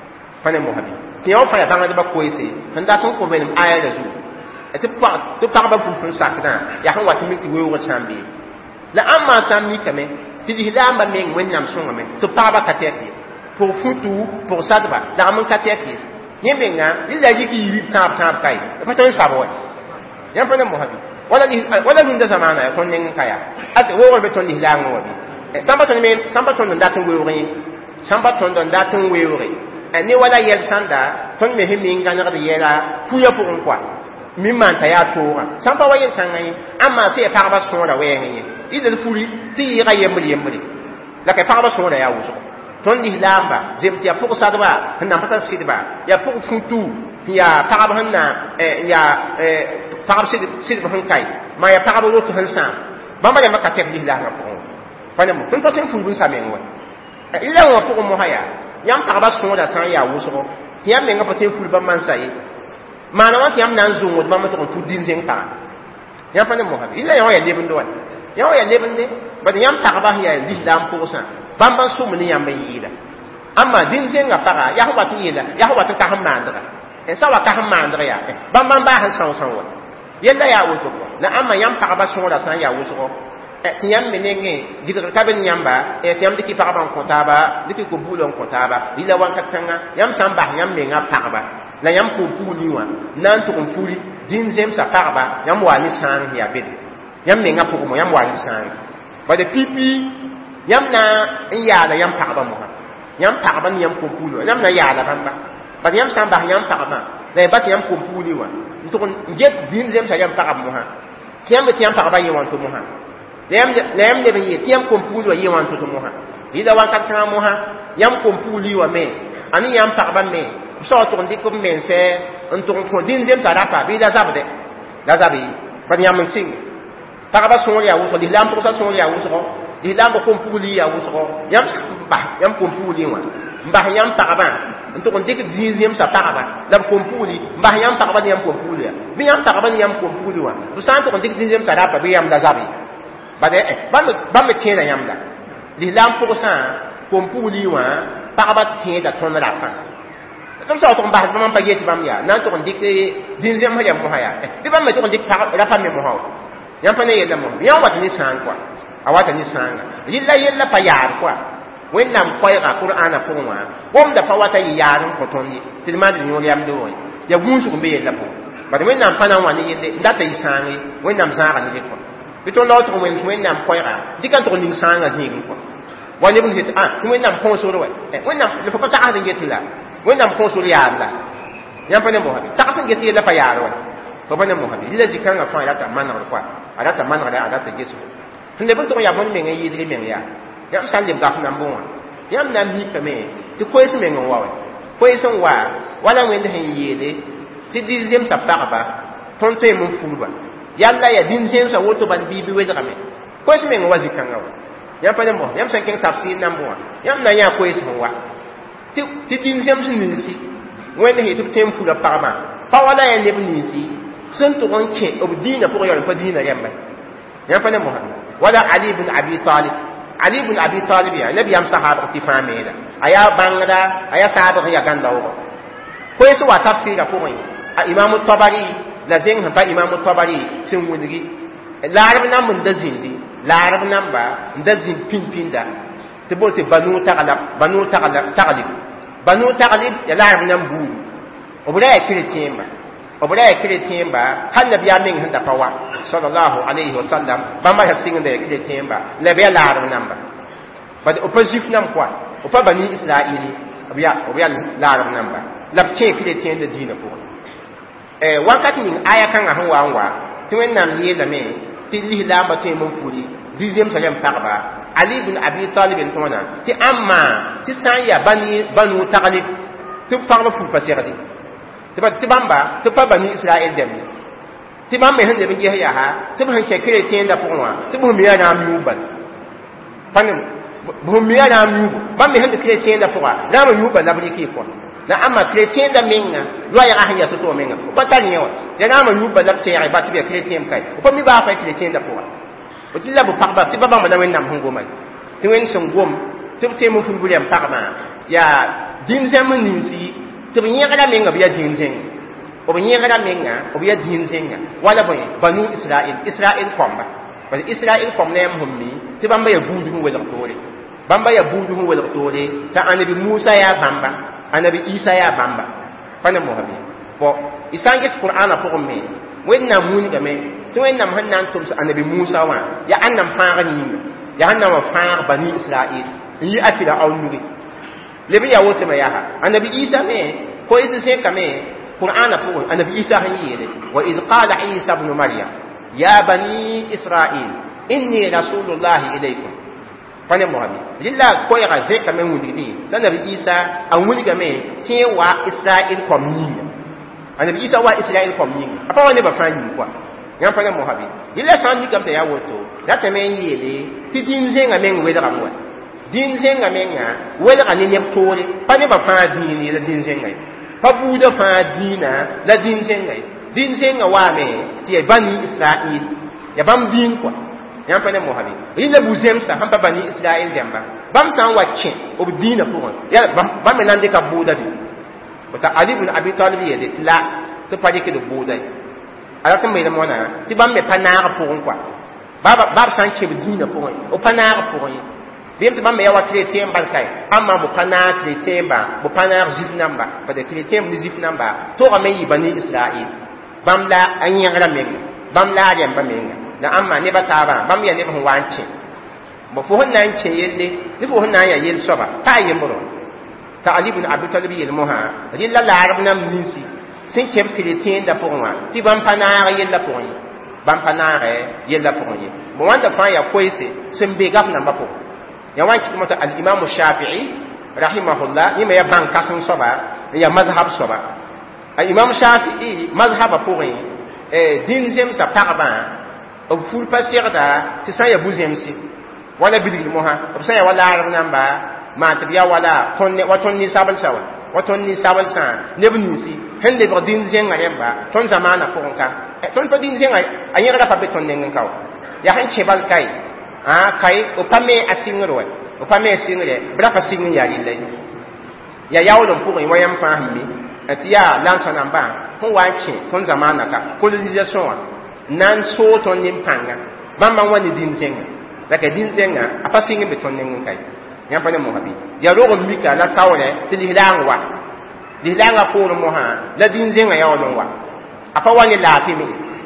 pa ne mo ha bi ti on fa ya banga de ba ko ise handa ton ko ben aya da zu ti pa to pa ba fu sakna ya han wat mi ti wewo sambi la amma sammi kame ti li dam ba men wennam songa me to pa ba kateki pour futu pour sadba la mon kateki yemenga illa jiki yiri tab tab kai pa ton sabo yam pa mo habi wala ni wala ni nda zamana ya kon nen kaya ase wo wo beton li lango wabi samba ton men samba ton nda tan weuri samba ton nda tan weuri ni wala yel sanda ton me hemi ngana da yela kuya pour quoi mi man ta ya tora samba wa yen kan ngai amma se pa ba so la wengi idel furi ti ga yemri yemri la ka pa ba so la ya wuso ton li lamba zem ti pour sadba na pata sidba ya pour futu ya pa ba hanna ya parab sid sid ban kai ma ya parab lo to hansa ba ma ya maka tek li la ko fa ne mo ton to sen fu bun sa men wa ila wa pour mo haya yam paraba so da san ya wuso yam men ga paten fu ba man sai mana wa yam nan zo mo ma ma to fu din sen ta yam fa ne mo ha ila ya ya lebin do wa ya ya lebin de ba yam paraba ya li lam pour sa bam ban so mo ni yam ben yida amma din sen ga para ya wa ti yida ya wa ta ka mandra en sa wa ka mandra ya bam ban ba han san san wa yella ya woto ko na amma yam paraba so da san ya wuso e tiyam menenge diga ka ben yamba e tiyam diki paraba ko taba diki ko bulon ko taba ila wan kat kanga yam samba yam menga paraba la yam ko puli wa nan to ko puli din zem sa paraba yam wa ni san ya bede yam menga ko mo yam wa ni san ba de pipi yam na ya la yam paraba mo yam paraba ni yam ko puli yam na ya la bamba ba yam samba yam paraba la ba yam ko puli wa to get din zem sa yam paraba mo ha tiyam be tiyam paraba yi wan to mo ha lem lem le be tiyam ko puli wa yi wan to mo ha ida wan kat kan mo ha yam ko puli wa me ani yam paraba me so to ndik ko men se on to ko din zem sa rapa bi da zabde da zabi ba yam sing paraba so ya wuso di lam ko sa so ya wuso di lam ko puli ya wuso yam ba yam ko puli wa mba yam paraba nto ko dik din sa paraba da ko puli mba yam paraba yam ko puli bi yam paraba yam ko puli wa to sa to ko dik din sa rapa bi yam da zabi ba de ba me ba me tiena yam da di lam ko sa ko puli wa paraba tiena ton rapa to sa to ba ba pa yeti bam ya na to ko dik din zem ha yam mo haya bi ba me to ko dik rapa me mo ha yam pa ne yeda mo yam wat ni san kwa awata ni sanga yilla yilla pa yar kwa wennam koyga qur'ana pʋgẽ wã gom da pa wata yɩ yaar n kõ tõnd ye tɩ d maan d yõor yam doog ya gũusg n be yella pʋgẽ bad wẽnnaam pa na n wa ne yelle n data yɩ sãang ye wẽnnaam zãaga ne kõ bɩ tõnd lao tɩg wẽnd wẽnnaam koɛɛga dɩka n tɩg ning sãanga zĩig n kõ wa neb n zetɩ a tɩ wẽnnaam kõosor wɛ wẽnnaam la fa pa tagsd n get la wẽnnaam kõosor yaar la yãmb pa ne mosa bɩ tags n get yella pa yaar wɛ fa pa ne mosa bɩ yɩla zĩ-kãngã fãa rata manegd koa a rata manegda a rata gesg tɩ leb n tɩg n yaa bõn meng n yɩɩdg meng yaa yãmb sã n leb gaf nambẽ wã yãmb na n mikame tɩ koees meng n wa wɛ koees n wa wala wẽnd sẽn yeele tɩ dɩ zemsã pagba tõnd toeem n fulba yalla ya dĩn zemsã woto bal biibi welgame koees meng n wa zĩ-kãngã wa yãmb pa ne mos yãmb sẽn kẽng tabsɩɩr nambẽ wã yãmb na n yã koees sẽn wa tɩ dĩn zems ninsi wẽnd sẽ tɩ b tõe n fula pagba pa wala ya neb ninsi sẽn tʋg n kẽ b dĩinã pʋgẽ yaool pa dĩinã yãmba yãmb pa ne mos wala ali bn abi talib ali bn abi talib ya nabiyam sahaba tɩ fãa meeda a yaa bãngda a yaa saabg n ya gãndaoogo koees wa tafsɩɩrã pʋgẽ a imamu tabari la zeng sẽn pa imamu tabari sẽn wilgi laarb namb n da zĩndi laarb namba n da zĩnd pĩn-pĩnda tɩ bol tɩ banu taglab banu taglib banu taglib ya laarb nam buudu b ra ya kɩrtẽemba b ra ya kɩrtẽemba hal nabiyaa meng sẽn da pa wa sallallahu alayhi wa sallam bãmba ya sɩngda ya kɩrtẽemba la b ya laarb namba bad b pa zif nam koa b pa bani israɩli b ya b ya laarb namba la b kẽ kɩrtẽenda diinã pʋgẽ wakat ning aya kãngã sẽn wa n wa tɩ wẽnnaam yeelame tɩ lislaambã tõem n furi dizemsã yam pagba ali bn abi talib n tõona tɩ ãmma tɩ sã n yaa banu taglib tɩ b pagb fur pa segde tɩ bãmba tɩ pa bani israɛl dɛmde ti bam me hande bin ya ha ti ban ke chrétien da pour moi ti bo mi ya na mi uban panem bo mi ya na mi bam me hande chrétien da pour na ma mi uban da bi ki ko na amma chrétien da menga lo ya ha ya to to menga ko ta ni wa ya na ma mi uban da te ya ba ti be chrétien kai ko mi ba fa chrétien da pour o ti la bo pakba ti ba ba ma da wen nam hongo mai ti wen song gom ti te mo fu bu lem pakma ya din zem ninsi ti bi ya da menga bi ya din zem o bi ya da menga o bi ya din zenga wala boy banu israel israel komba ba israel kom ne hummi ti bamba ya budu hu wala tore bamba ya budu hu wala tore ta anabi musa ya bamba anabi isa ya bamba pana mo habi bo isange qur'ana ko me wenna muni game to wenna hannan tum anabi musa wa ya annam faaga ni ya annam faaga bani israel yi afila awnugi lebi ya wote ma ya ha anabi isa me ko isi se kame qur'ana ko anabi isa han yele wa id qala isa ibn maryam ya bani israel inni rasulullah ilaykum pane mohabi lilla ko ya ze kame wudi ni anabi isa an wuli game tie wa israel kom ni anabi isa wa israel kom ni apa wani ba fanyi kwa ngam pane mohabi lilla san ni kam te ya woto ya te men yele ti din zenga men we da kamwa din zenga menga we da ni ne tore pane ba fa din ni da din zenga pa buda fa dina la din zenga din zenga wa me ti bani israel ya bam din kwa yam pa ne mohabi ila buzem sa ham pa bani israel demba bam san wa chen o dina pour ya bam me nande ka buda bi ta ali ibn abi talib ye de la to pa de ke do buda ala ta me le mona ti bam me panara pour kwa baba bab san che dina pour o panara pour bim te bam me ya wa chrétien balkai amma bu pana chrétien ba bu pana zif namba ba de chrétien ni zif namba to ga me yi bani israel bam la anya ngala me bam la dem ba me na amma ne ba ta ba bam ya ne ba wanche bo fo hon nan che yelle ni fo hon nan ya yel soba ta yembro ta ali ibn abi talib yel moha rilla la arab nam nisi sin kem chrétien da pour moi ti bam pana yel da pour yi bam pana yel da pour yi bo wanda fa ya koise sin be gap namba pour ya wanki kuma al imam shafi'i rahimahullah yima ya ban kasan soba ya mazhab soba al imam shafi'i mazhab pour yi eh dinzem sa parba o ful pasirda ti sa ya buzemsi wala bidil moha o sa ya wala arab namba ma tabiya wala tonne waton ni sabal sawa waton ni sabal sa nebnisi hende ba dinzem ngayamba ton zamana pour ka ton pa dinzem ay anyara pa beton nengen kaw ya han chebal kai ah kai o pame asingro o pame asingre bra pa singin ya lille ya yawlo pour yi wayam fahmi atiya lansa namba ko wanchi ton zamana ka colonisation nan so ton nim panga bamba wani din zenga daga din zenga apa singin beton nen kai ya pa ne mo habi ya rogo mika la tawle tililangwa dilanga pour mo ha la din zenga ya wonwa apa wani la pimi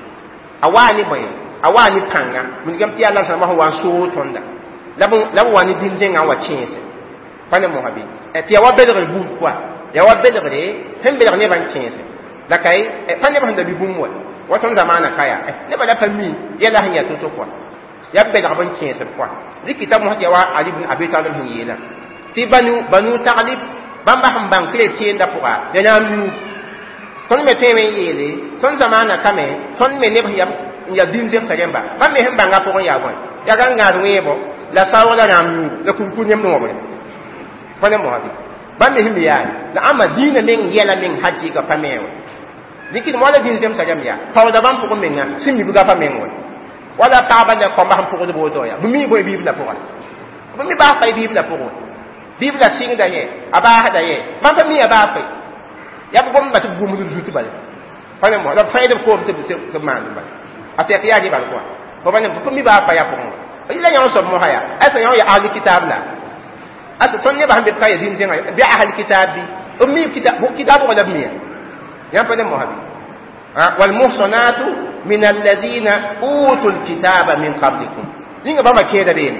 awani boy awani panga mun gam ti Allah sama wa so tonda labu labu wani din zenga wa chinse pane mo habi et ya wa bedre bu quoi ya wa bedre hem bedre ne ban chinse da kai e pane ba handa bi bumwa waton zamana kaya ne ba da fami ya la hanya to to quoi ya bedre ban chinse quoi dikita mo hati wa ali ibn abi talib hiyela ti banu banu talib bamba ham ban chrétien da pour ya na mu ton me teme yele ton zamana kame ton me ne ba ya ya din zem tajamba ba me hemba nga pour ya bon ya ga nga webo la sawala na mu la kun kun yem no bo fa ne mo habi ba me himbi ya la ama dina men yela men haji ga pamewo dikin mo la din zem tajamba ya pa da ban pour men nga simi buga pa men won wala ta ba le ko ba ham pour de bo to ya bu mi boy bibla pour bu mi ba fa bibla pour bibla sing da ye aba da ye ma fa mi aba fa ya bu bom ba tu bu mu du tu ba fa ne mo la fa de ko te te man ba ate ya ji bal ko ko bane ko mi ba pa ya ko ila yaw so mo haya asa yaw ya ahli kitab la asa ton ne ba hambe kay din zenga bi ahli kitab bi ummi kitab bu kitab ko da mi ya pa ne mo habi wal muhsanatu min alladhina utul kitaba min qablikum dinga ba ma ke da be ni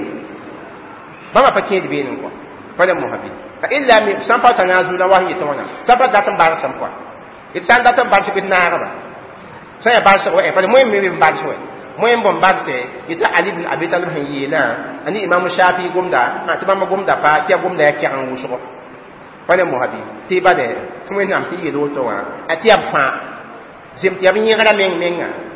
ba ma pa ke da be ni ko pa ne mo habi illa mi sampa tanazu na wahyi to wana sampa datan ba sam ko it san datan ba shi bin na ba saya balse wa e pa mo me balse wa mo en bon balse ita ali ibn abi talib han yela ani imam shafi gumda na ti bamba gumda pa ti gumda ya kyan wuso pa ne mo habi ti ba de tumen nam ti yelo to wa ati abfa sim ti abin yara men menga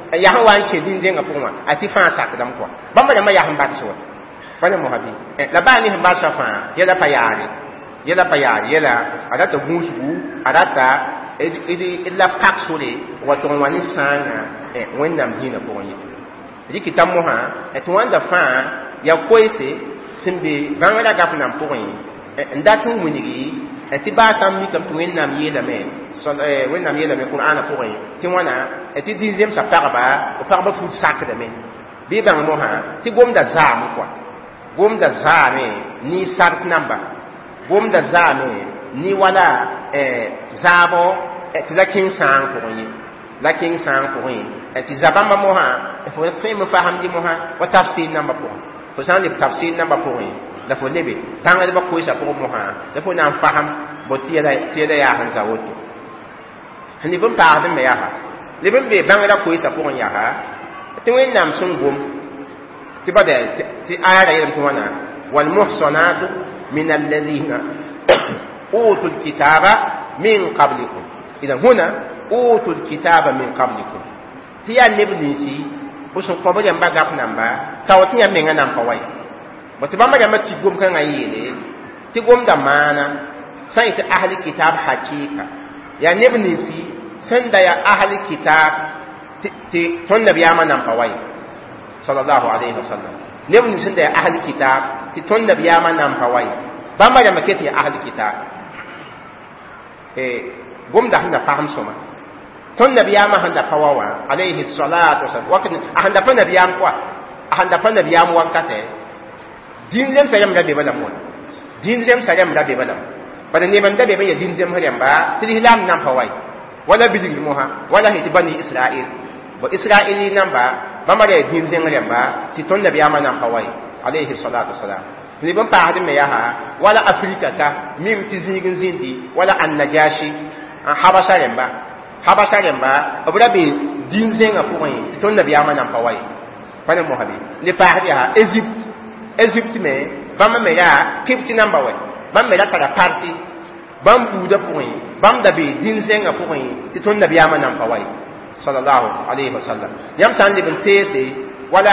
ya wan ke din zenga puma ati fa sakdam ko bamba da ma ya hamba so bana muhabi la ba ni hamba sa fa ya la payari ya la payari ya la adata musbu adata idi illa pak sole wato wani sanga e wennam dina ko ni di kitam mo ha et wanda fa ya koise simbe bangala gafna ko ni ndatu munigi eti ba sam mi kam to wennam yela me so eh wennam yela me qur'ana ko ni ti wana eti dizem sa parba o parba fu sak de me bi bang mo ha ti gom da zam ko gom da zame ni sart number gom da zame ni wala eh zabo et la king sang ko ni la king sang ko ni et zabamba mo ha e fo fe mo faham di mo ha wa tafsir number ko ko san di tafsir number ko ni la fo lebe tanga de ba ko isa ko mo ha la fo na faham bo tiela tiela ya han zawoto hani bam pa de me ya ha le bam be bangala ko isa ko ya ha ti wen nam sun gom ti ba de ti aya ya ko wana wal muhsanatu min alladhina utul kitaba min qablikum idan huna utul kitaba min qablikum ti ya nebnisi usun ko ba jamba gap namba tawti ya menga nam pawai bati bamba jamba ti gom kan ayele ti gom da mana sai ta ahli kitab hakika ya nebnisi sanda ya ahli kitab ti ton nabi ya manam pawai sallallahu alaihi wasallam nebnisi sanda ya ahli kitab ti ton nabi ya manam pawai bamba jamba ke ti ahli kitab eh gom da handa faham soma ton nabiyama handa pawawa alayhi salatu wasallam wakin handa pa nabiyam kwa handa pa nabiyam wakate dinzem sayam da be bala mon dinzem sayam da be bala bada ne ban da be ya dinzem hayam ba tilhilam nan pawai wala bidil moha wala hiti bani isra'il ba isra'ili nan ba mama da dinzem hayam ba ti ton nabiyama nan pawai alayhi salatu wasallam ni ban pa hadin me ya ha wala afrika ka mim tizigin zindi wala annajashi habasha yamba habasha yamba abura be dinzenga point ton nabi amana pawai bana mohabi le pahdi ha egypt egypt me bam me ya kipti number one bam me la tara party bam buda point bam da be dinzenga point ton nabi amana pawai sallallahu alaihi wasallam yam san le bin tese wala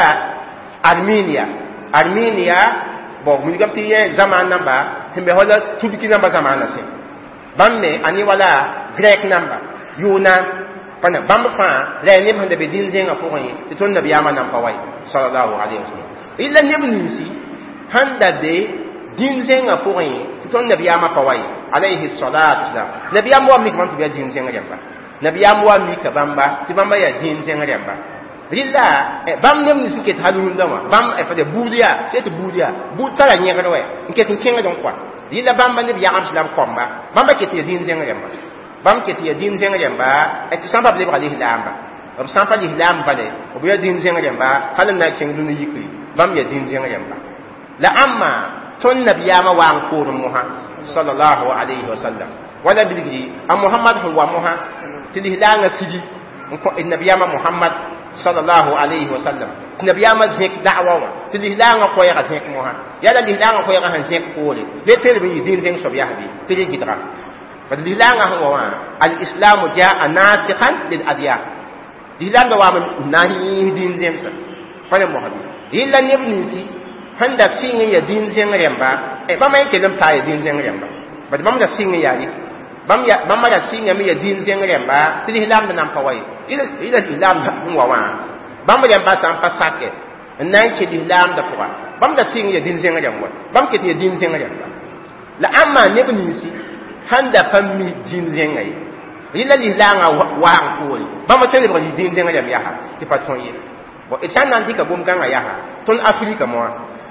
armenia armenia bo mun gamti ye zaman namba timbe hola tubiki namba zamana se bamme ani wala grek number yunan pana bam fa la ne bande be din zenga ko yi to ton nabi ama nan pawai sallallahu alaihi wasallam illa ne bunisi handa be din zenga ko yi to ton nabi ama pawai alaihi salatu wasallam nabi amwa mi kan to be din zenga yamba nabi amwa mi ka bamba ti bamba ya din zenga yamba rilla bam ne bunisi ke halun dama bam e fa de budia ke to budia bu tala nyega do we ke tin kenga don kwa rilla bamba ne bi am islam komba bamba ke ti din zenga yamba bam ke ti din zenga yamba e ti samba ble bali hilamba bam samba li hilamba le o bi din zenga yamba halan na ken dun yikri bam ya din zenga yamba la amma ton nabiyama wa an ko muha sallallahu alaihi wasallam wala bilgi am muhammad huwa muha ti hilanga sigi ko nabiyama muhammad sallallahu alaihi wasallam nabiyama zek da'wa wa ti hilanga ko ya zek muha yala hilanga ko ya han zek ko le le tere bi din zenga so biya bi ti gidra فالدلالة هو الإسلام جاء ناسخا للأديان دلالة وامن نهي دين زمسا فلا مهدي إلا نبنسي هندا سيني يا دين زين ريمبا إيه بما يكلم تاي دين زين ريمبا بس بما دا سيني يعني بما يا بما دا سيني مي يا دين زين ريمبا تلي هلام نام فواي إلا إلا هلام هو وان بما يا بس أم بساكة نان كدي هلام دا فوا بما دا سيني يا دين زين ريمبا بما كدي يا دين زين ريمبا لا أما نبنسي handa pammi din zengai ila li langa wa ko ba ma tele ba din zengai ya yaha ti paton yi bo isan nan dika bum kan yaha ton afrika mo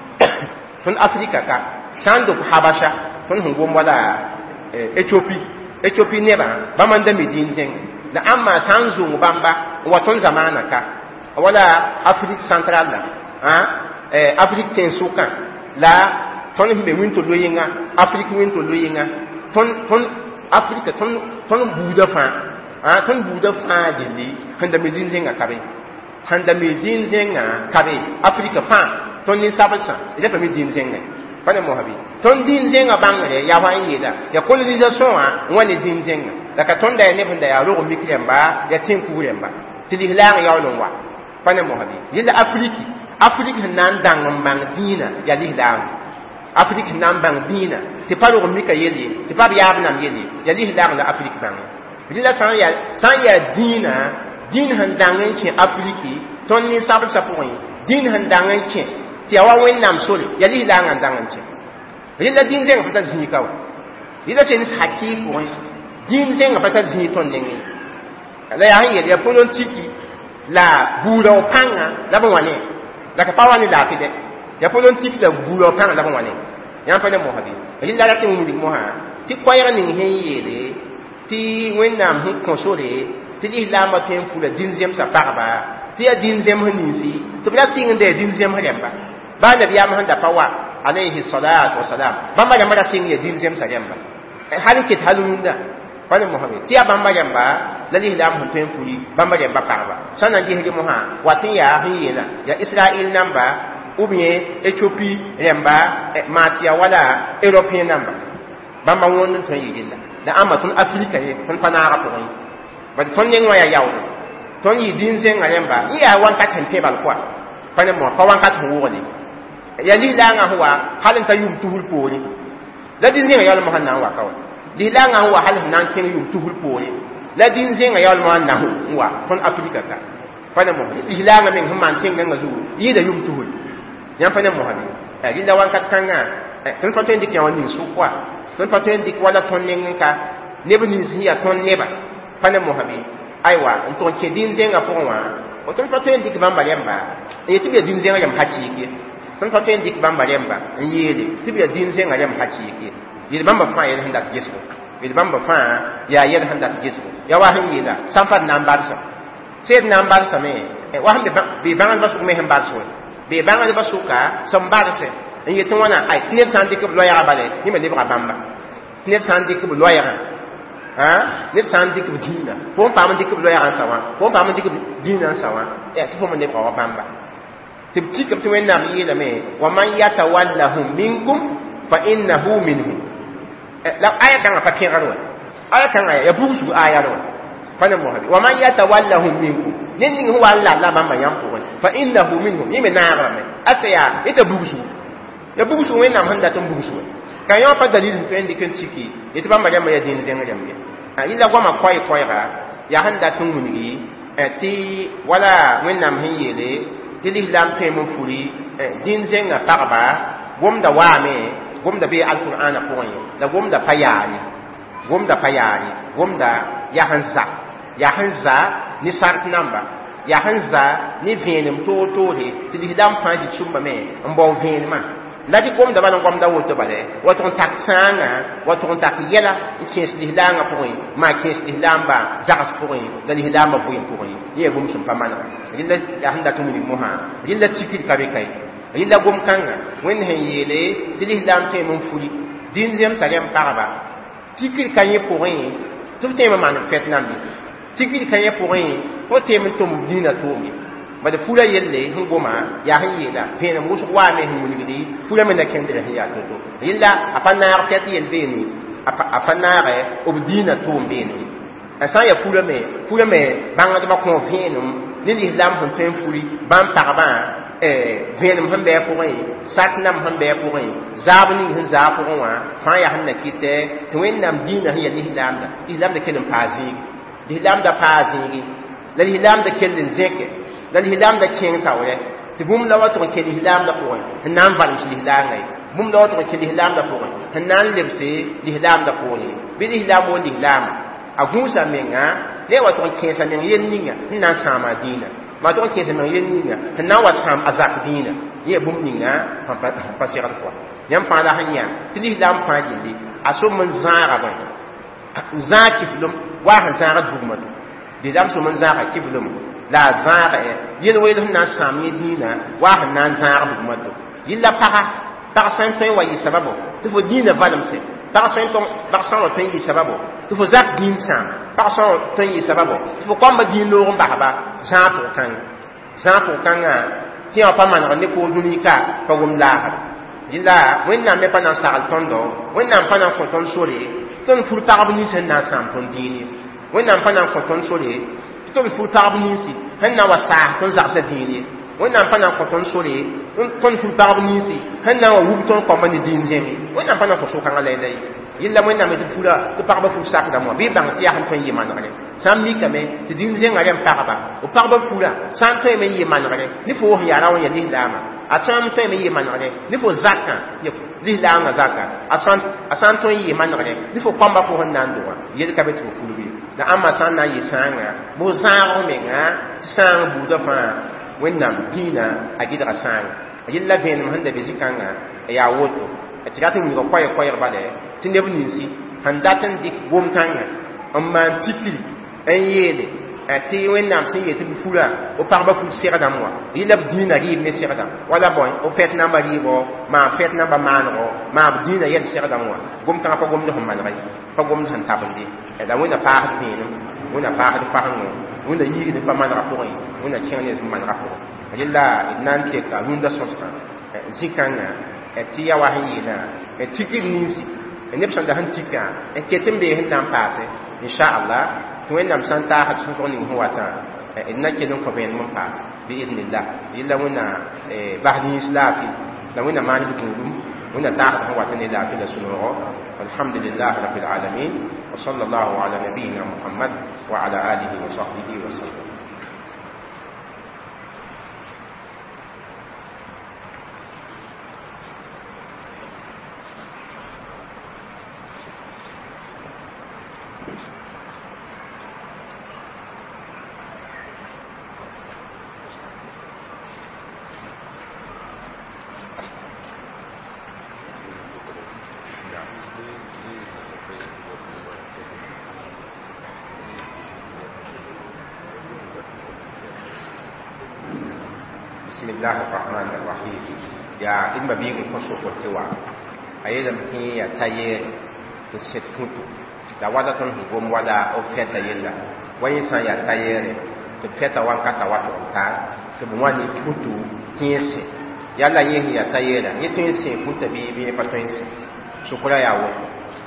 ton afrika ka sando habasha ton hungom wala ethiopia ethiopia ne ba ba man da mi din zengai na amma sanzu mu bamba wa ton zamana ka wala afrika central la ha eh afrika tensuka la ton himbe winto loyinga afrika winto loyinga ton ton afrika ton ton buda fa ah ton buda fa jeli handa medin zenga kabe handa medin zenga kabe afrika fa ton ni sabalsa ida pa medin zenga pana mohabi ton din zenga bangare ya wa yida ya colonization wa wani din zenga daga ton da ne bunda ya rogo mikremba ya tin kuremba tɩ lislaang yaool n wa pa ne mosabe yella afriki afriki sẽn na n dãng n bãng dĩinã yaa lislaam afriki sẽn na n bãng dĩinã tɩ pa rog mika yelle tɩ pa b yaab nam yelle yaa lislaang la afriki bãng rɩla sã n yaa dĩinã dĩin sẽn dãng n kẽ afriki tõnd ninsabdsã pʋgẽ dĩin sẽn dãng n kẽ tɩ ya wa wẽnnaam sore yaa lislaangã n dãng n kẽ rɩla dĩin zẽngã pa ta zĩig ka wa rɩla sẽn hakɩɩg pʋgẽ dĩin zẽngã pa ta zĩig tõnd nengẽ la yaa sẽn yel yaa polotiki la buura o pãngã la b wa ne la ka pa wa ne laafɩ dɛ yaa polotiki la buura o pãngã la b wa ne yãmb pa ne mosa bɩ rɩla ra tɩ wilg mosã tɩ koɛɛg ning sẽn yeele tɩ wẽnnaam sẽn kõ sore tɩ lislaambã tõe n pula dĩn zemsã pagba tɩ yaa dĩn zems ninsi tɩ b ra sɩngda yaa dĩn zems rẽmba baa nabiyaam sẽn da pa wa alayhi salatu wasalam bãmba rãmba ra sɩng yaa dĩn zemsã rẽmba hal n ket hal rũndã pa ne mohammed tɩ yaa bãmba rẽmba la lislaam sẽn tõe n puri bãmba rẽmba pagba sã na n gesd mosã wat n yaa sẽn yeela yaa israɩl namba ou bien éthiopie rẽmba maa tɩ yaa wala européen namba bãmba wõnd n tõe n yɩ rella la ãmba tõnd afrika ye tõnd pa naagã pʋgẽ bad tõnd neng wã yaa yaoolã tõnd yɩ dĩin zẽngã rẽmba n yaa wãnkat sẽn tẽbal koa pa ne mosã pa wãnkat sẽn wʋgde yaa lislaangã sẽn wa hal n ta yʋʋm tusl poore la dĩn zẽngã yaool mosã n na n wa ka wa lislaangã sẽn wa hal sẽn na n kẽng yʋʋm tusl poore la dĩn zẽngã yaool mosã n na n wa tõnd afrika ka pa ne mosã lislaangã meng sẽn maan tẽngãngã zugu yɩɩda yʋʋm tusl yãmb pa ne mosã bɩ rɩla wãnkat kãngã tõnd pa tõe n dɩk yã wa ning sʋk wa tõnd pa tõe n dɩk wala tõnd neng n ka neb nins sẽn yaa tõnd neba pa ne mosã bɩ aywa n tʋg n kẽ dĩn zẽngã pʋgẽ wã tõnd pa tõe n dɩk bãmba rẽmba n yetɩ b yaa dĩn zẽngã rẽm hakɩɩk ye tõnd pa tõe n dɩk bãmba rẽmba n yeele tɩ b yaa dĩn zẽngã rẽm hakɩɩk ye yel bãmba fãa yɛl sẽn dat gesgo yel bãmba fãa yaa yɛl sẽn dat gesgo ya wa sẽn yeela sã n pa d na n barsã seed na n barsame wa sẽn bɩ bãngdbã sʋk me sẽn bars we bɩ bãngdbã sʋka sẽn barse n yet n wãna ay ned sã n dɩk b loɛɛgã bale yẽ me lebga bãmba ned sã n dɩk b loɛɛgã ned sã n dɩk b dĩinã fo n paam n dɩk b loɛɛgã n sa wã fo n paam n dɩk b dĩinã n sa wã tɩ fo me lebga wa bãmba tɩ b tikb tɩ wẽnnaam yeelame wa man yatawallahum minkum fa innahu minhum la aya kãngã pa pẽgr wa aya kãngã yaa bugsg aya wa pa ne mosã bɩ wa man yatawallahum minkum ned ning sẽn wa n la la bãmba yãmb pʋgẽ fa innahu minhum yẽ me naagrame asa yaa yeta bugsgu ya bugsg wẽnnaam sẽn dat n bugs we ka yõ pa dalil sẽn tõe n dɩk n tiki yetɩ bãmba rãmbã yaa dĩin zẽng rãmb ye yɩla goamã koɛɛ koɛɛga yaa sẽn dat n wilgi tɩ wala wẽnnaam sẽn yeele tɩ lislaam tõeem n furi dĩin zẽngã pagba gomda waame gomda bee alqur'ana pʋgẽ la gomda pa yaare gomda pa yaare gomda yaa sẽn za yaa sẽn za ne sart namba yaa sẽn za ne vẽenem toor-toore tɩ lislaam fãa dɩt sũmbame n bao vẽenemã la dɩ gomda bala n gomda woto bale wa tʋg n tak sãanga wa tʋg n tak yɛla n kẽes lislaangã pʋgẽ maa kẽes lislaamba zags pʋgẽ la lislaambã vʋɩɩm pʋgẽ yẽ gom sẽn pa manega rɩla yaa sẽn dat n wilg mosã rɩla tikr ka be kaye rɩla gom-kãngã wẽnd sẽn yeele tɩ lislaam tõeem n furi dĩin zemsã rẽm pagba tikr ka yẽ pʋgẽ tɩ f tõeem n maan fɛt nambe tikr ka yẽ pʋgẽ fo tõeem n tʋm dĩinã tʋʋme bad fula yelle sẽn goma yaa sẽn yeela vẽenem wʋsg waame sẽn wilgdi fula me na kẽndra sẽn yaa to-to yella a pa naag fɛt yel beene a pa naagɛ b dĩinã tʋʋm beene a sã n yaa fula me fula me bãngdbã kõ vẽenem ne lislaam sẽn tõe n furi bãmb pagbã vẽenem sẽn bɩ a pʋgẽ sak nam sẽn bɩ a pʋgẽ zaab ning sẽn zaa pʋgẽ wã fãa yaa sẽn na kɩtɛ tɩ wẽnnaam dĩinã sẽn yaa lislaamda lislaamda kell n paa zĩigi lislaamda paa zĩigi la lislaamda kell n zẽke la lislaamda kẽng taoorɛ tɩ bũmb la wa tʋg n kell lislaamda pʋgẽ sẽn na n valems lislaangã ye bũmb la wa tʋg n kell lislaamda pʋgẽ sẽn na n lebse lislaamda pʋgẽ bɩ lislaam wo lislaama a gũusa menga le wa tʋg n kẽesa meng yel ninga sẽn na n sãama a dĩinã ma tʋg n kẽesa meng yel ninga sẽn na n wa sãam a zak dĩinã yẽ bũmb ninga pa segd pʋa yãmb fãa la sẽn yã tɩ lislaam fãa gilli a som n zãaga bõe n zãag kiflem waa sẽn zãagd bugmã to lislaam som n zãaga kiflem la a zãagɛ yel weel sẽn na n sãam yẽ dĩinã waa sẽn na n zãag bugmã to yella paga pag sã n tõe n wa yɩ sababo tɩ fo dĩinã valemse pag sã n wa tõe n yɩ sababo tɩ fo zak dĩin sãam pag sã n tõe n yɩ sababo tɩ fo kõamba dĩin loog n basba zãag pʋg-kãngã zãag pʋg-kãngã tɩ yã wa pa maneg ne foo dũnika pa wʋm laagr yella wẽnnaam me pa na n sagl tõndo wẽnnaam pa na n kõ tõnd sore tõnd fur pagb nins sẽn na n sãam tõnd dĩin ye wẽnnaam pa na n kõ tõnd sore to bi fu taab ninsi hanna wa sa ton za sa dini wannan fa na ko ton sore ton fu taab ninsi hanna wa wu ton ko man din zemi wannan fa na ko so kan ala dai yilla mo na me tu fula to parba fu sak da mo bi bang ti han ton yiman ngale sam mi kame ti din zen ngale parba o parba fula sam to me yiman ngale ni fo ya rawo ya ni lama a sam to me yiman ngale ni fo zakka ye li lama zakka a sam a sam to yiman ngale ni fo pamba fo hon nan do yel ka be tu fulu bi da amma san na yi sanga bo zaro me nga sang bu da fa wennam dina a gidra sang yilla ben mo hande be zikanga ya woto a tigatu mi ko koy koy bale ti neb ninsi han datan dik gom tanga amma tikli en yele ati wennam sin yete bu fula o parba fu sirada moi yilla dina ri me sirada wala boy o fet namba ri bo ma fet namba manro ma dina yel sirada moi gom tanga ko gom do man ray ko gom han tabandi e da wona pa ni wona pa do fahango wona yiri de pa man rapport wona tiene man rapport yilla nan ke ka wunda sosta zikanga ati ya wahina e tikli ninsi neb sẽn da sẽn tika n ket n bee sẽn na n paase inshaallah tɩ wẽnnaam sã n taasd sẽn fog ning sẽn watã d na kell n kõ vẽenem n paas biidnillah yella wẽnna bas niis laafɩ la wẽnna maand gũudum wẽnna taasd sẽn wat ne laafɩ la sũ-noogo alhamdulillah rabil alamin wa sallallahu ala nabiyina muhammad wa ala alihi wa sahbihi wa sallam. Bismillahir Rahmanir Rahim. Ya in babi ko so ko tewa ayedam tin ya tayer ko set futu da wada ton gom wada o feta yella wayin san ya tayer to feta wan kata wato ta to bo wani futu tinse yalla yin ya tayera ni tinse futa bi bi pa tinse so kula ya wo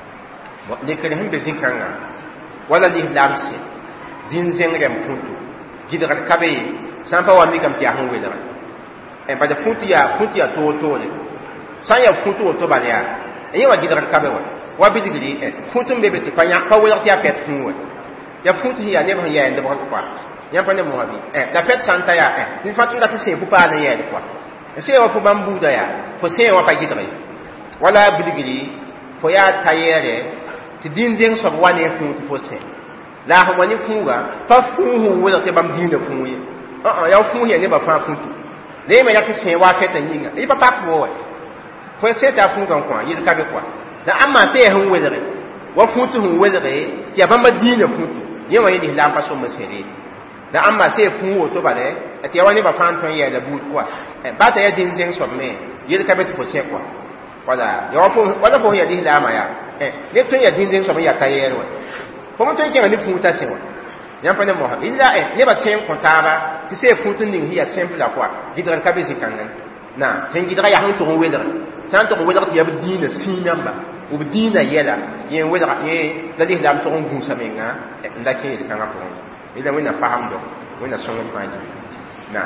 bo ne kare hin be zinkanga wala li lamse din zengrem futu gidra kabe sampa wa mi kam ti ahun wedara en pa de futia futia to to ne san ya futu to ba ya e wa gidra kabe wa wa bidigri e futu be be ti pa ya pa wa ti apet fun wa ya futu ya ne ba ya ende ba ko pa ya pa ne mo abi e da pet santa ya e ni fatu da ti se fu pa ne ya de kwa e se wa fu bambu da ya fo se wa pa gidra wala bidigri fo ya tayere ti din den so wa ne futu fo se la ha wani fuga pa fu hu wa te bam din da fu ye a a ya fu ya ne ba fa futu ne me ya ki se wa feta yinga e pa pa ko wa fo se ta fu kan kwa yi ka be kwa da amma se hu wedere wa futu hu wedere ya bamba din da futu ye wa yi di lampa so masere da amma se fu wo to ba de ati ya wani ba fa ton ya da but kwa e ba ta ya din den so me yi ka be to se kwa wala ya fu wala bo ya di lama ya eh ne ton ya din den so me ya tayero ko mo ton ke ni fu ta se wa yan pa ne mo ha illa eh ne ba sen kontaba ti se fu tun ning hiya simple la kwa gidran ka be zikangan na hen gidra ya han to wedere san to wedere ti ya bi dina sinamba u dina yela yen wedere ye la di lam to ngun samenga nda ke de kanga ko ila wena faham do wena songa fanya na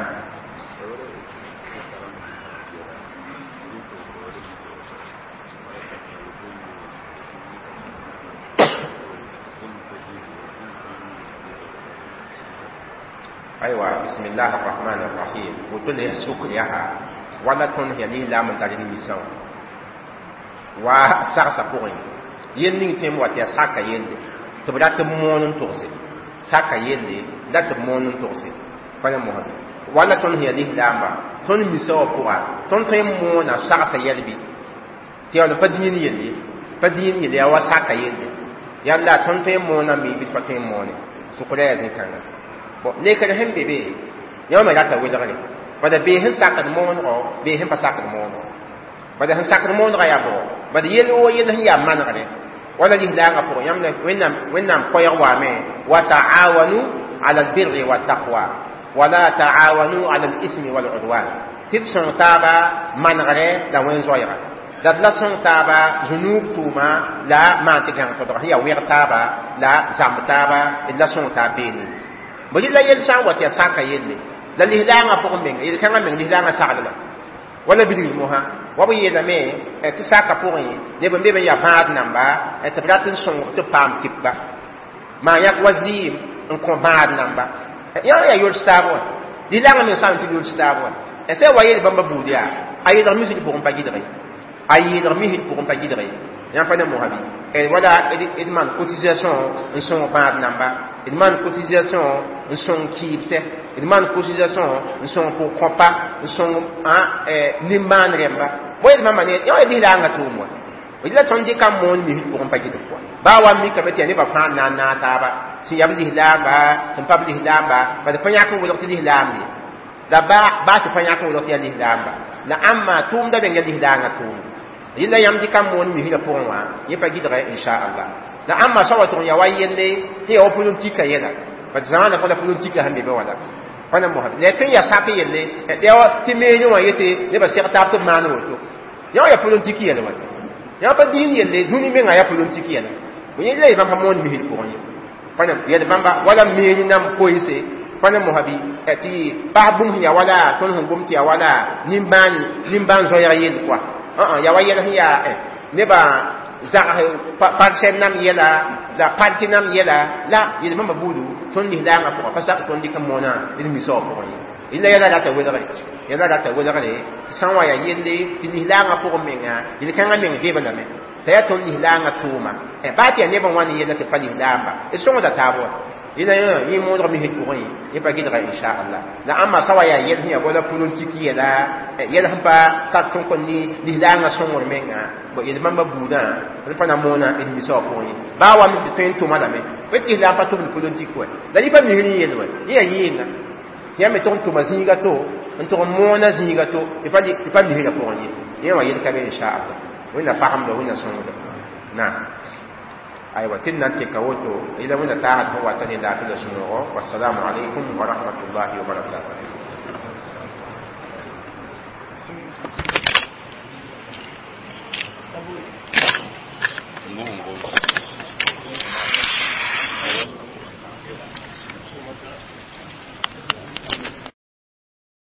aywa bismillahir rahmanir rahim wutul yasuk yaha wala ton yali lam dalil misaw wa sarsa porin yen ning tem wat ya saka yende to bada to monon torse saka yende dat monon torse fala mo hadu wala ton yali lamba ton misaw pora ton tem mona sarsa yelbi ti wala padini yeli padini yeli wa saka yende yalla ton tem mona mi bi patem mone su ko da yazin kanga bo ne ka hem bebe yaw me rata wedare bada be hin sakad mon ro be hin pa sakad mon bada hin sakad mon ra ya bo bada yel o yel hin ya manare wala li la ga po yam ne wenam wenam ko yaw wa me wa ta'awanu 'ala al-birri wat taqwa wa la ta'awanu 'ala al-ithmi wal 'udwan tit son taba manare da wen zoyra dat la son taba junub tuma la ma te kan to ya wer taba la zam taba illa son tabeni bo la yel san wat ya saka yelle la lihdanga pokon men yel kanga men lihdanga sakala wala bidil mo ha wa bo yela me ti saka pokon ne bo be ya baat namba et bratin son to pam tipba ma yak wazim en ko baat namba ya ya yol stabo lihdanga men san ti yol stabo et c'est wa yel bamba budia ayi dar musique pokon pa gidre ayi dar musique pokon pa gidre ya pa ne mo habi et voilà et man cotisation en son baat namba il demande cotisation ils sont qui c'est il demande cotisation ils sont pour compas ils sont hein nimban remba moi il m'a mané yo e bi la nga to mo il la ton di kam mon mi pour pas gido quoi ba wa mi ka beti ne ba fa na na ta ba si yam di la ba sun pa di la ba ba de panya ko wo di la mi da ba ba te panya ko wo di la ba la amma tum da ben di la nga to il la yam di kam mon mi la pour moi il pas gidre inshallah la amma sawatun ya wayende ti o pulun tika yela ba zana ko la pulun tika hambe be wala wana mo le tin ya saka yelle e de ti me nyo yete ne ba sekta to manu to ya ya pulun tika yela wala ya ba din yelle duni me nga ya pulun tika yela bo yelle ba pa mon mi hil ko ni wana ya de bamba wala me ni nam ko ise wana mo habi e ti ba bum ya wala ton hon bum ti ya wala nimban nimban zo ya yel kwa ah ya wayela ya e ne ba zaka parsen nam yela da parti nam yela la yele mamba budu ton ni danga ko pasa ton di kamona ni mi so ko ni illa yela da ta wela yela da ta wela le sanwa ya yelle ti ni danga ko menga yele kanga menga be bala me ta ya ton ni danga tuma e ba ti ne ban wani yela ke pali damba e so da tabo ila yo ni mo ndro mi hit ko ni e pa gidra insha Allah la amma sawa ya yel ni wala pulun tiki yela yela hampa ta ton ko ni ni danga so mo menga bo yel mamba buda pa na mona e mi so ko ni ba wa mi tin to madame weti la pa to pulun tiki ko la ni pa mi ni yel wa ni ya yinga ya me ton to mazinga to on to mona zinga to e pa e pa mi ni ko ni ni wa yel ka be insha Allah wala faham do wala so na aywa tinna ke kawoto ila wanda ta hadu wa tani da ta suno wassalamu alaikum wa rahmatullahi wa barakatuh